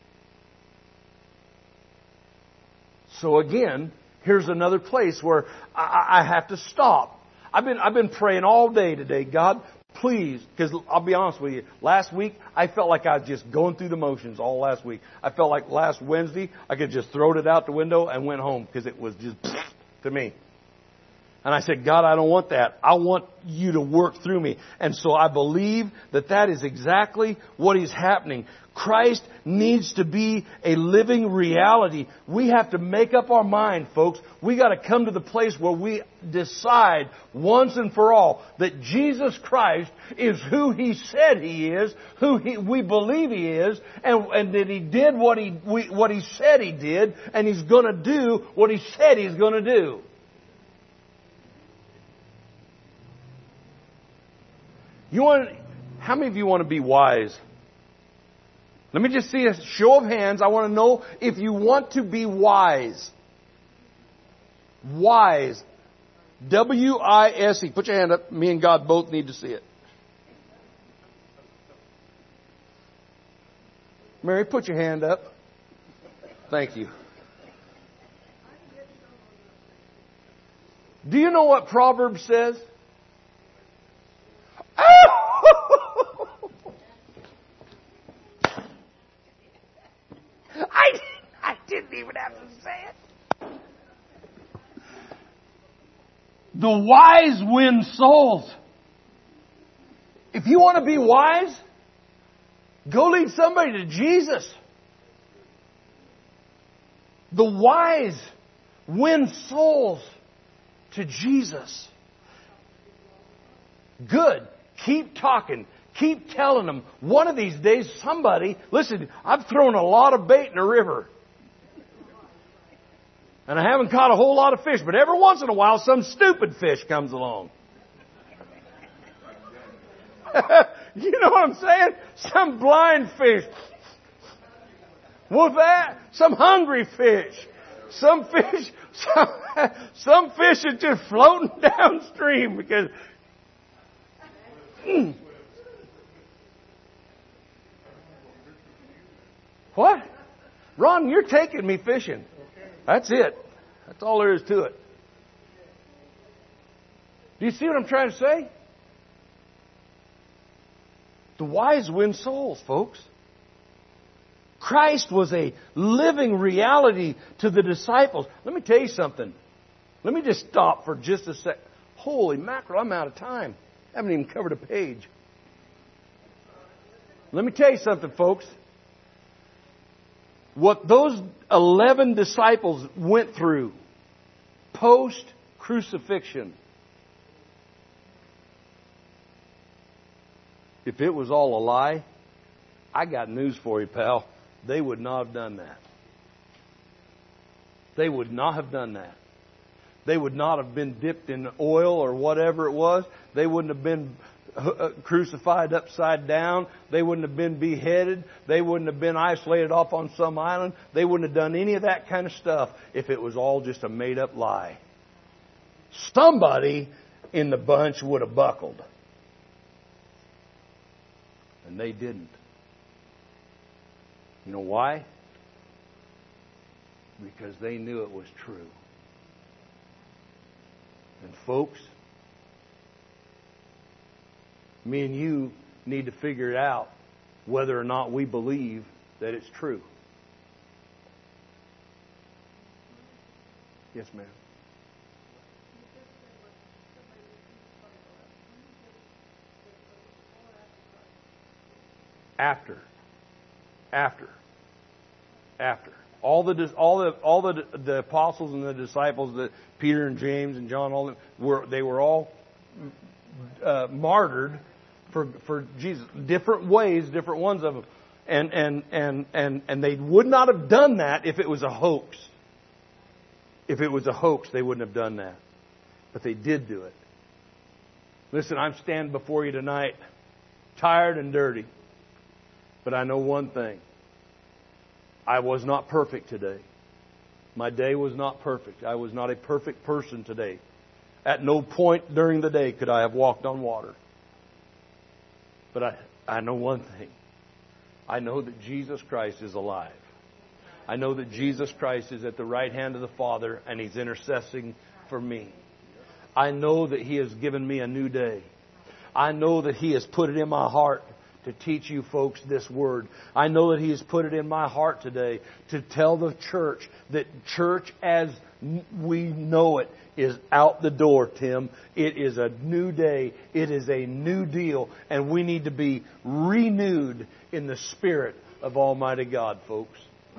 So again, here's another place where I, I have to stop. I've been, I've been praying all day today. God, please, because I'll be honest with you, last week I felt like I was just going through the motions all last week. I felt like last Wednesday I could just throw it out the window and went home because it was just to me. And I said, God, I don't want that. I want you to work through me. And so I believe that that is exactly what is happening. Christ needs to be a living reality. We have to make up our mind, folks. We got to come to the place where we decide once and for all that Jesus Christ is who He said He is, who he, we believe He is, and, and that He did what He we, what He said He did, and He's going to do what He said He's going to do. You want? How many of you want to be wise? Let me just see a show of hands. I want to know if you want to be wise. Wise. W I S E. Put your hand up. Me and God both need to see it. Mary, put your hand up. Thank you. Do you know what Proverbs says? I, I didn't even have to say it. The wise win souls. If you want to be wise, Go lead somebody to Jesus. The wise win souls to Jesus. Good. Keep talking. Keep telling them. One of these days, somebody, listen, I've thrown a lot of bait in the river. And I haven't caught a whole lot of fish, but every once in a while, some stupid fish comes along. You know what I'm saying? Some blind fish. What's that? Some hungry fish. Some fish, some, some fish are just floating downstream because... Mm. What? Ron, you're taking me fishing. That's it. That's all there is to it. Do you see what I'm trying to say? The wise win souls, folks. Christ was a living reality to the disciples. Let me tell you something. Let me just stop for just a sec. Holy mackerel, I'm out of time. I haven't even covered a page. Let me tell you something, folks. What those eleven disciples went through post-crucifixion, if it was all a lie, I got news for you, pal. They would not have done that. They would not have done that. They would not have been dipped in oil or whatever it was. They wouldn't have been crucified upside down. They wouldn't have been beheaded. They wouldn't have been isolated off on some island. They wouldn't have done any of that kind of stuff if it was all just a made-up lie. Somebody in the bunch would have buckled. And they didn't. You know why? Because they knew it was true. And folks, me and you need to figure out whether or not we believe that it's true. Yes, ma'am. After. After. After. All the all the all the the apostles and the disciples, that Peter and James and John, all them, were they were all uh, martyred for for Jesus, different ways, different ones of them, and and and and and they would not have done that if it was a hoax. If it was a hoax, they wouldn't have done that, but they did do it. Listen, I'm standing before you tonight, tired and dirty, but I know one thing. I was not perfect today. My day was not perfect. I was not a perfect person today. At no point during the day could I have walked on water. But I, I know one thing. I know that Jesus Christ is alive. I know that Jesus Christ is at the right hand of the Father and He's intercessing for me. I know that He has given me a new day. I know that He has put it in my heart to teach you folks this word. I know that He has put it in my heart today to tell the church that church as we know it is out the door, Tim. It is a new day. It is a new deal. And we need to be renewed in the Spirit of Almighty God, folks.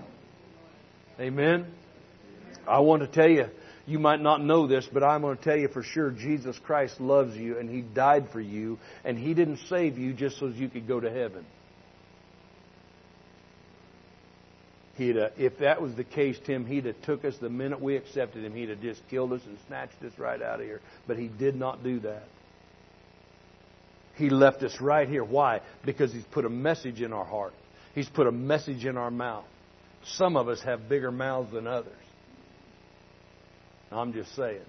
Amen. I want to tell you, you might not know this, but I'm going to tell you for sure, Jesus Christ loves you and He died for you, and He didn't save you just so you could go to heaven. He'd, uh, if that was the case, Tim, He'd have took us the minute we accepted Him. He'd have just killed us and snatched us right out of here. But He did not do that. He left us right here. Why? Because He's put a message in our heart. He's put a message in our mouth. Some of us have bigger mouths than others. I'm just saying.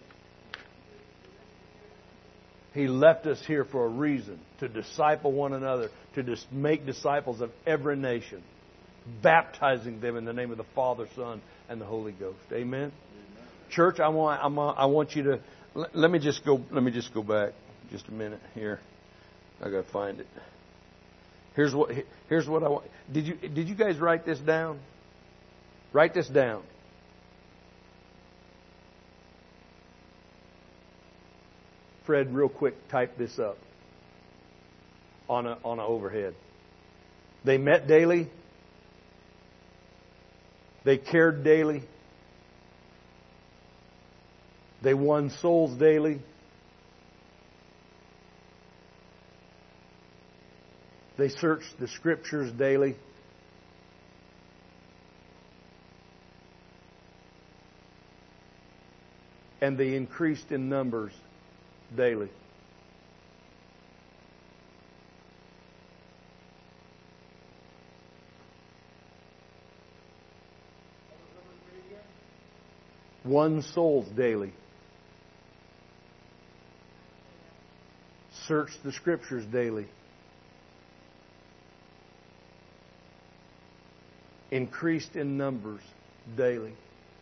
He left us here for a reason, to disciple one another, to dis- make disciples of every nation, baptizing them in the name of the Father, Son, and the Holy Ghost. Amen. Amen. Church, I want I'm, I want you to let, let me just go. Let me just go back just a minute here. I got to find it. Here's what here's what I want. Did you did you guys write this down? Write this down. Fred, real quick, type this up on a on an overhead. They met daily. They cared daily. They won souls daily. They searched the Scriptures daily. And they increased in numbers daily. Won souls daily. Searched the Scriptures daily. Increased in numbers daily.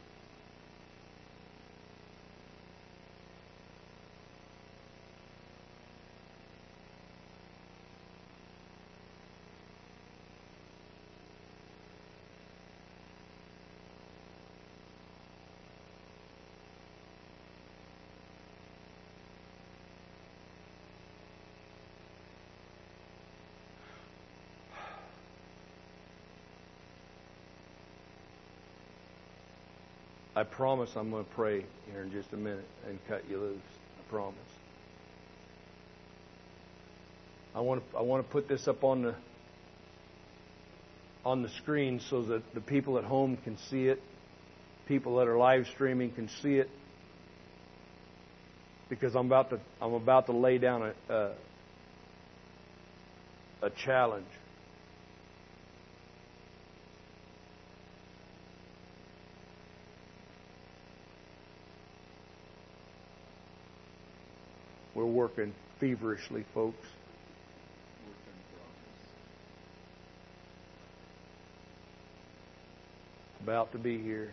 I promise I'm going to pray here in just a minute and cut you loose. I promise. I want to, I want to put this up on the on the screen so that the people at home can see it. People that are live streaming can see it. Because I'm about to I'm about to lay down a a, a challenge. We're working feverishly, folks. About to be here.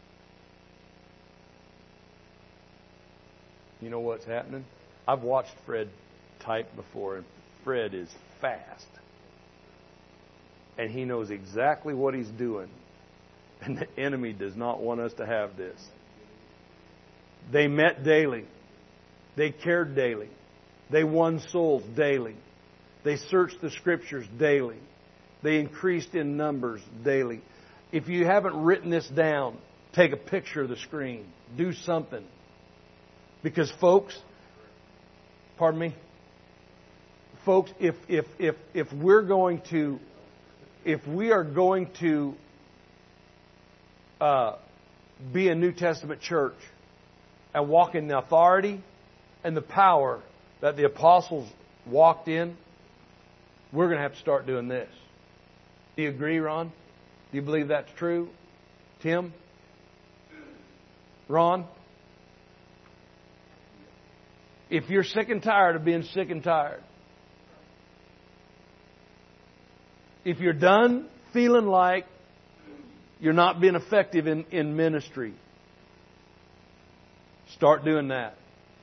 You know what's happening? I've watched Fred type before, and Fred is fast. And he knows exactly what he's doing. And the enemy does not want us to have this. They met daily. They cared daily. They won souls daily. They searched the Scriptures daily. They increased in numbers daily. If you haven't written this down, take a picture of the screen. Do something. Because folks, pardon me, folks, if if if if we're going to, if we are going to uh, be a New Testament church and walk in the authority and the power that the apostles walked in, we're going to have to start doing this. Do you agree, Ron? Do you believe that's true? Tim? Ron? If you're sick and tired of being sick and tired, if you're done feeling like you're not being effective in, in ministry, start doing that.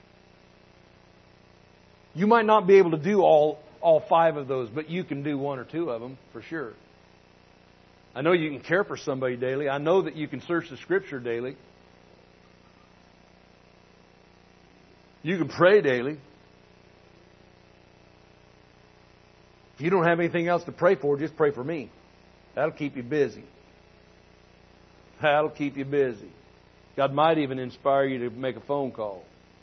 You might not be able to do all, all five of those, but you can do one or two of them for sure. I know you can care for somebody daily. I know that you can search the Scripture daily. You can pray daily. If you don't have anything else to pray for, just pray for me. That'll keep you busy. That'll keep you busy. God might even inspire you to make a phone call.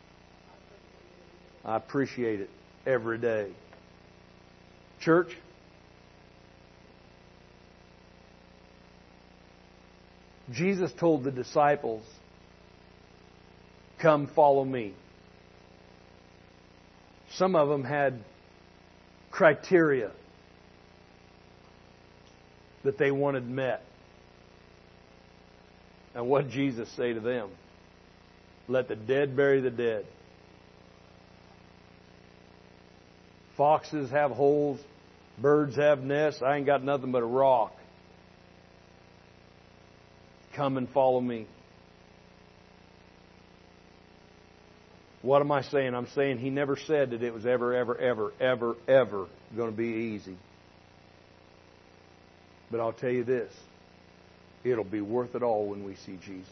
I appreciate it every day. Church, Jesus told the disciples, "Come follow me." Some of them had criteria that they wanted met. And what did Jesus say to them? Let the dead bury the dead. Foxes have holes. Birds have nests. I ain't got nothing but a rock. Come and follow me. What am I saying? I'm saying He never said that it was ever, ever, ever, ever, ever going to be easy. But I'll tell you this. It'll be worth it all when we see Jesus.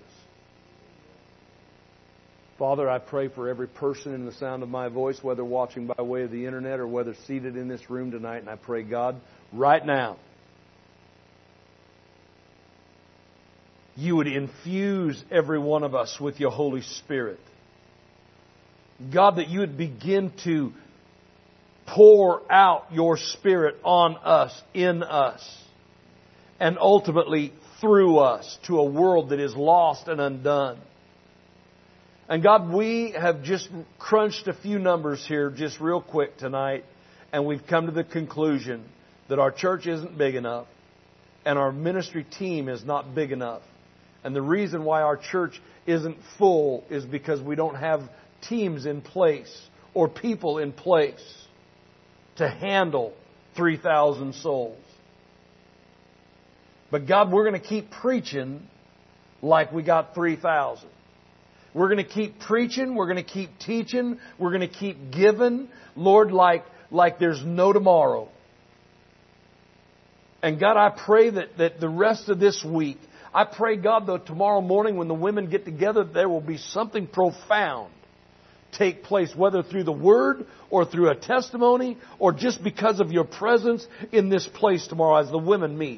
Father, I pray for every person in the sound of my voice, whether watching by way of the internet or whether seated in this room tonight. And I pray, God, right now, You would infuse every one of us with your Holy Spirit. God, that you would begin to pour out your Spirit on us, in us, and ultimately through us to a world that is lost and undone. And God, we have just crunched a few numbers here just real quick tonight, and we've come to the conclusion that our church isn't big enough and our ministry team is not big enough. And the reason why our church isn't full is because we don't have teams in place or people in place to handle three thousand souls. But God, we're going to keep preaching like we got three thousand. We're going to keep preaching. We're going to keep teaching. We're going to keep giving. Lord, like, like there's no tomorrow. And God, I pray that, that the rest of this week, I pray, God, that tomorrow morning when the women get together, there will be something profound take place, whether through the Word or through a testimony or just because of your presence in this place tomorrow as the women meet.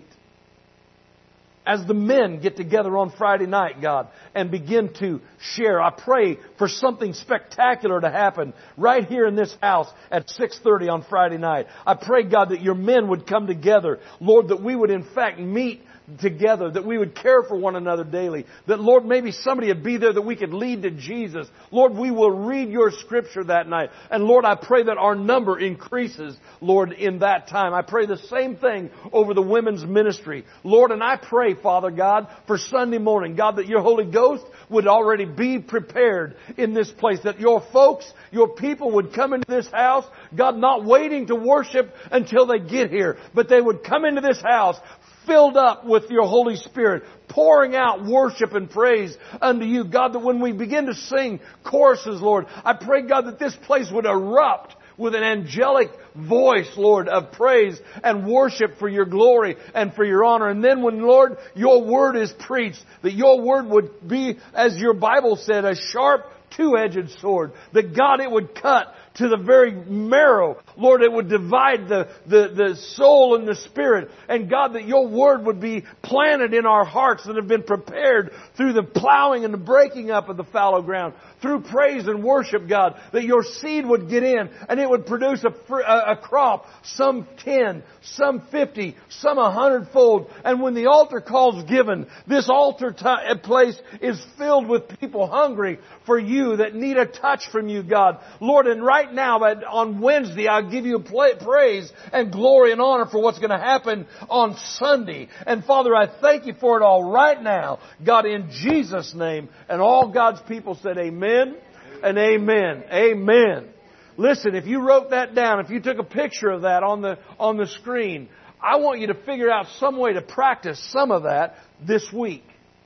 As the men get together on Friday night, God, and begin to share, I pray for something spectacular to happen right here in this house at six thirty on Friday night. I pray, God, that your men would come together. Lord, that we would in fact meet together, that we would care for one another daily, that, Lord, maybe somebody would be there that we could lead to Jesus. Lord, we will read your Scripture that night. And Lord, I pray that our number increases, Lord, in that time. I pray the same thing over the women's ministry. Lord, and I pray, Father God, for Sunday morning, God, that your Holy Ghost would already be prepared in this place, that your folks, your people would come into this house, God, not waiting to worship until they get here, but they would come into this house filled up with your Holy Spirit, pouring out worship and praise unto you. God, that when we begin to sing choruses, Lord, I pray, God, that this place would erupt with an angelic voice, Lord, of praise and worship for your glory and for your honor. And then when, Lord, your word is preached, that your word would be, as your Bible said, a sharp two-edged sword. That, God, it would cut to the very marrow. Lord, it would divide the, the, the soul and the spirit. And God, that your word would be planted in our hearts that have been prepared through the plowing and the breaking up of the fallow ground. Through praise and worship, God, that your seed would get in and it would produce a, fr- a, a crop, some ten, some fifty, some a hundredfold. And when the altar call's given, this altar t- place is filled with people hungry for you, that need a touch from you, God. Lord, and right now, on Wednesday, I'll give you praise and glory and honor for what's going to happen on Sunday. And Father, I thank you for it all right now, God, in Jesus' name. And all God's people said amen and amen. Amen. Listen, if you wrote that down, if you took a picture of that on the, on the screen, I want you to figure out some way to practice some of that this week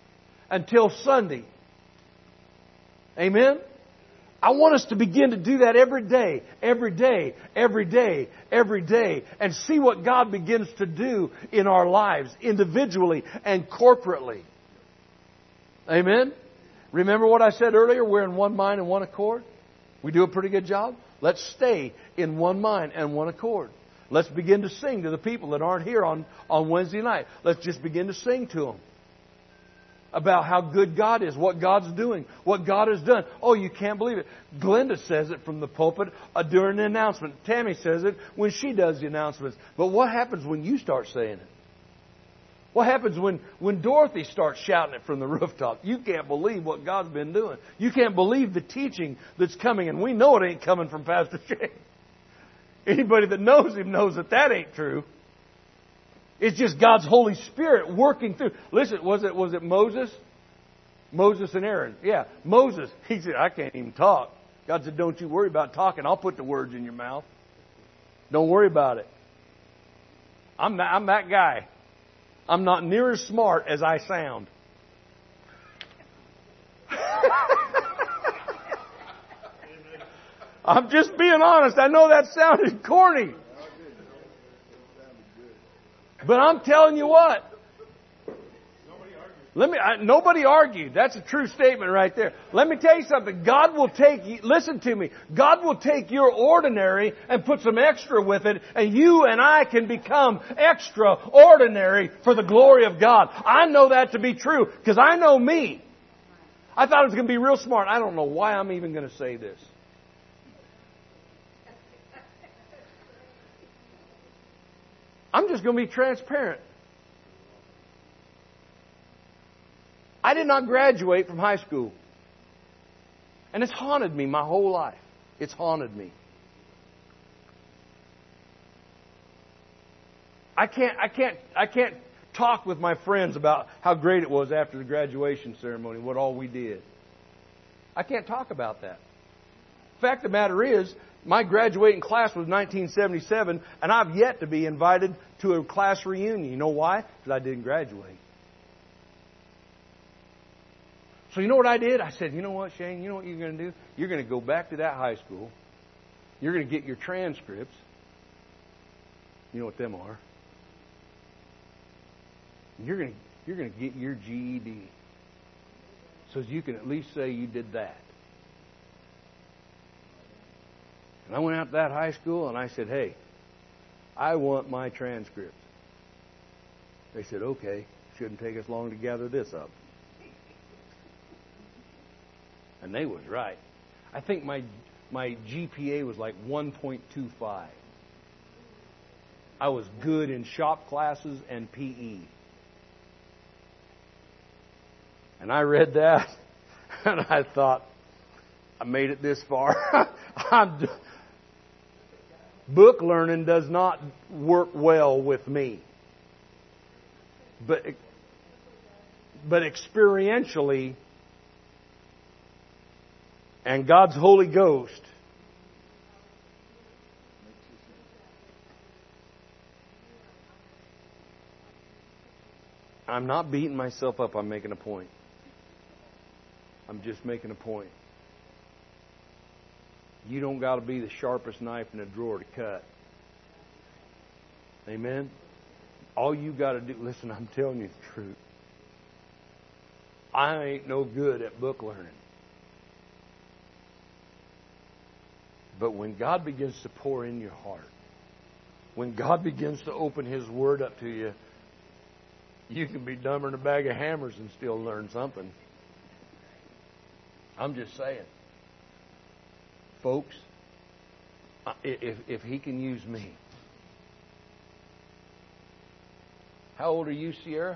until Sunday. Amen? I want us to begin to do that every day, every day, every day, every day, and see what God begins to do in our lives, individually and corporately. Amen? Remember what I said earlier? We're in one mind and one accord. We do a pretty good job. Let's stay in one mind and one accord. Let's begin to sing to the people that aren't here on, on Wednesday night. Let's just begin to sing to them about how good God is, what God's doing, what God has done. Oh, you can't believe it. Glenda says it from the pulpit uh, during the announcement. Tammy says it when she does the announcements. But what happens when you start saying it? What happens when, when Dorothy starts shouting it from the rooftop? You can't believe what God's been doing. You can't believe the teaching that's coming. And we know it ain't coming from Pastor Shane. Anybody that knows him knows that that ain't true. It's just God's Holy Spirit working through. Listen, was it was it Moses? Moses and Aaron. Yeah, Moses. He said, I can't even talk. God said, don't you worry about talking. I'll put the words in your mouth. Don't worry about it. I'm that, I'm that guy. I'm not near as smart as I sound. I'm just being honest. I know that sounded corny. But I'm telling you what. Let me, I, nobody argued. That's a true statement right there. Let me tell you something. God will take, listen to me. God will take your ordinary and put some extra with it, and you and I can become extraordinary for the glory of God. I know that to be true because I know me. I thought it was going to be real smart. I don't know why I'm even going to say this. I'm just going to be transparent. I did not graduate from high school. And it's haunted me my whole life. It's haunted me. I can't, I can't, I can't talk with my friends about how great it was after the graduation ceremony, what all we did. I can't talk about that. Fact of the matter is, my graduating class was nineteen seventy-seven, and I've yet to be invited to a class reunion. You know why? Because I didn't graduate. So you know what I did? I said, you know what, Shane? You know what you're going to do? You're going to go back to that high school. You're going to get your transcripts. You know what them are. You're going to, you're going to get your G E D. So you can at least say you did that. And I went out to that high school and I said, hey, I want my transcripts. They said, okay, shouldn't take us long to gather this up. And they was right. I think my my G P A was like one point two five. I was good in shop classes and P E. And I read that, and I thought, I made it this far. I'm, book learning does not work well with me. But, but experientially, and God's Holy Ghost, I'm not beating myself up. I'm making a point. I'm just making a point. You don't got to be the sharpest knife in the drawer to cut. Amen? All you got to do, listen, I'm telling you the truth. I ain't no good at book learning. But when God begins to pour in your heart, when God begins to open His Word up to you, you can be dumber than a bag of hammers and still learn something. I'm just saying. Folks, if, if He can use me. How old are you, Sierra?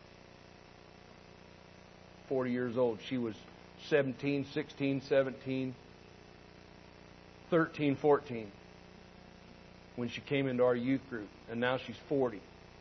forty years old. She was seventeen, sixteen, seventeen, thirteen, fourteen when she came into our youth group. And now she's forty.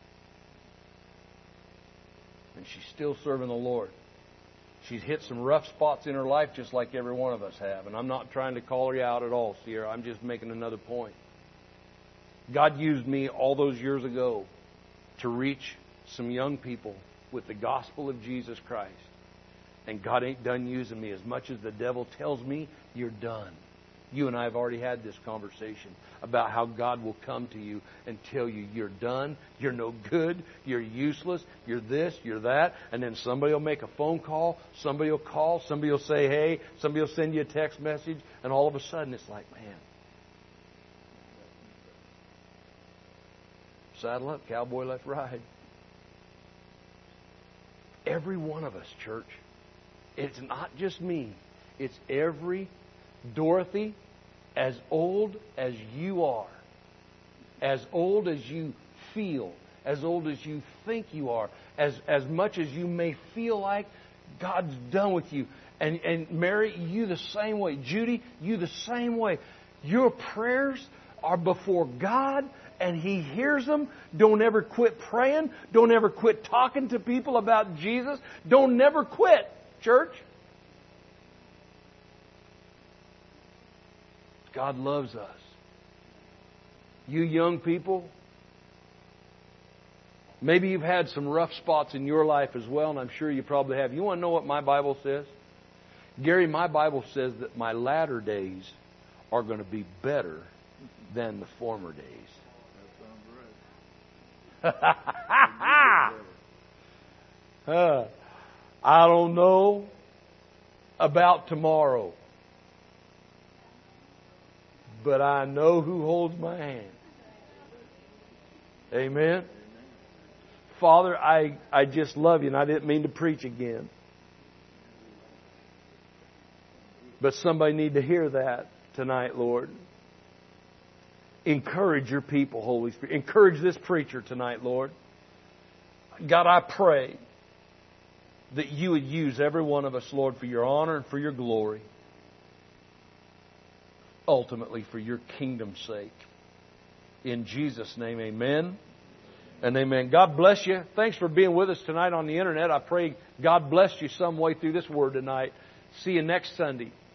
And she's still serving the Lord. She's hit some rough spots in her life just like every one of us have. And I'm not trying to call her out at all, Sierra. I'm just making another point. God used me all those years ago to reach some young people with the gospel of Jesus Christ. And God ain't done using me. As much as the devil tells me, you're done. You and I have already had this conversation about how God will come to you and tell you you're done, you're no good, you're useless, you're this, you're that. And then somebody will make a phone call, somebody will call, somebody will say, hey, somebody will send you a text message, and all of a sudden it's like, man, saddle up, cowboy, let's ride. Every one of us, church. It's not just me. It's every Dorothy, as old as you are, as old as you feel, as old as you think you are, as, as much as you may feel like God's done with you. And, and Mary, you the same way. Judy, you the same way. Your prayers are before God, and He hears them. Don't ever quit praying. Don't ever quit talking to people about Jesus. Don't never quit, church. God loves us. You young people, maybe you've had some rough spots in your life as well, and I'm sure you probably have. You want to know what my Bible says? Gary, my Bible says that my latter days are going to be better than the former days. That sounds right. uh, I don't know about tomorrow, but I know who holds my hand. Amen. Father, I, I just love you, and I didn't mean to preach again. But somebody need to hear that tonight, Lord. Encourage your people, Holy Spirit. Encourage this preacher tonight, Lord. God, I pray that you would use every one of us, Lord, for your honor and for your glory. Ultimately, for your kingdom's sake. In Jesus' name, amen and amen. God bless you. Thanks for being with us tonight on the internet. I pray God bless you some way through this word tonight. See you next Sunday.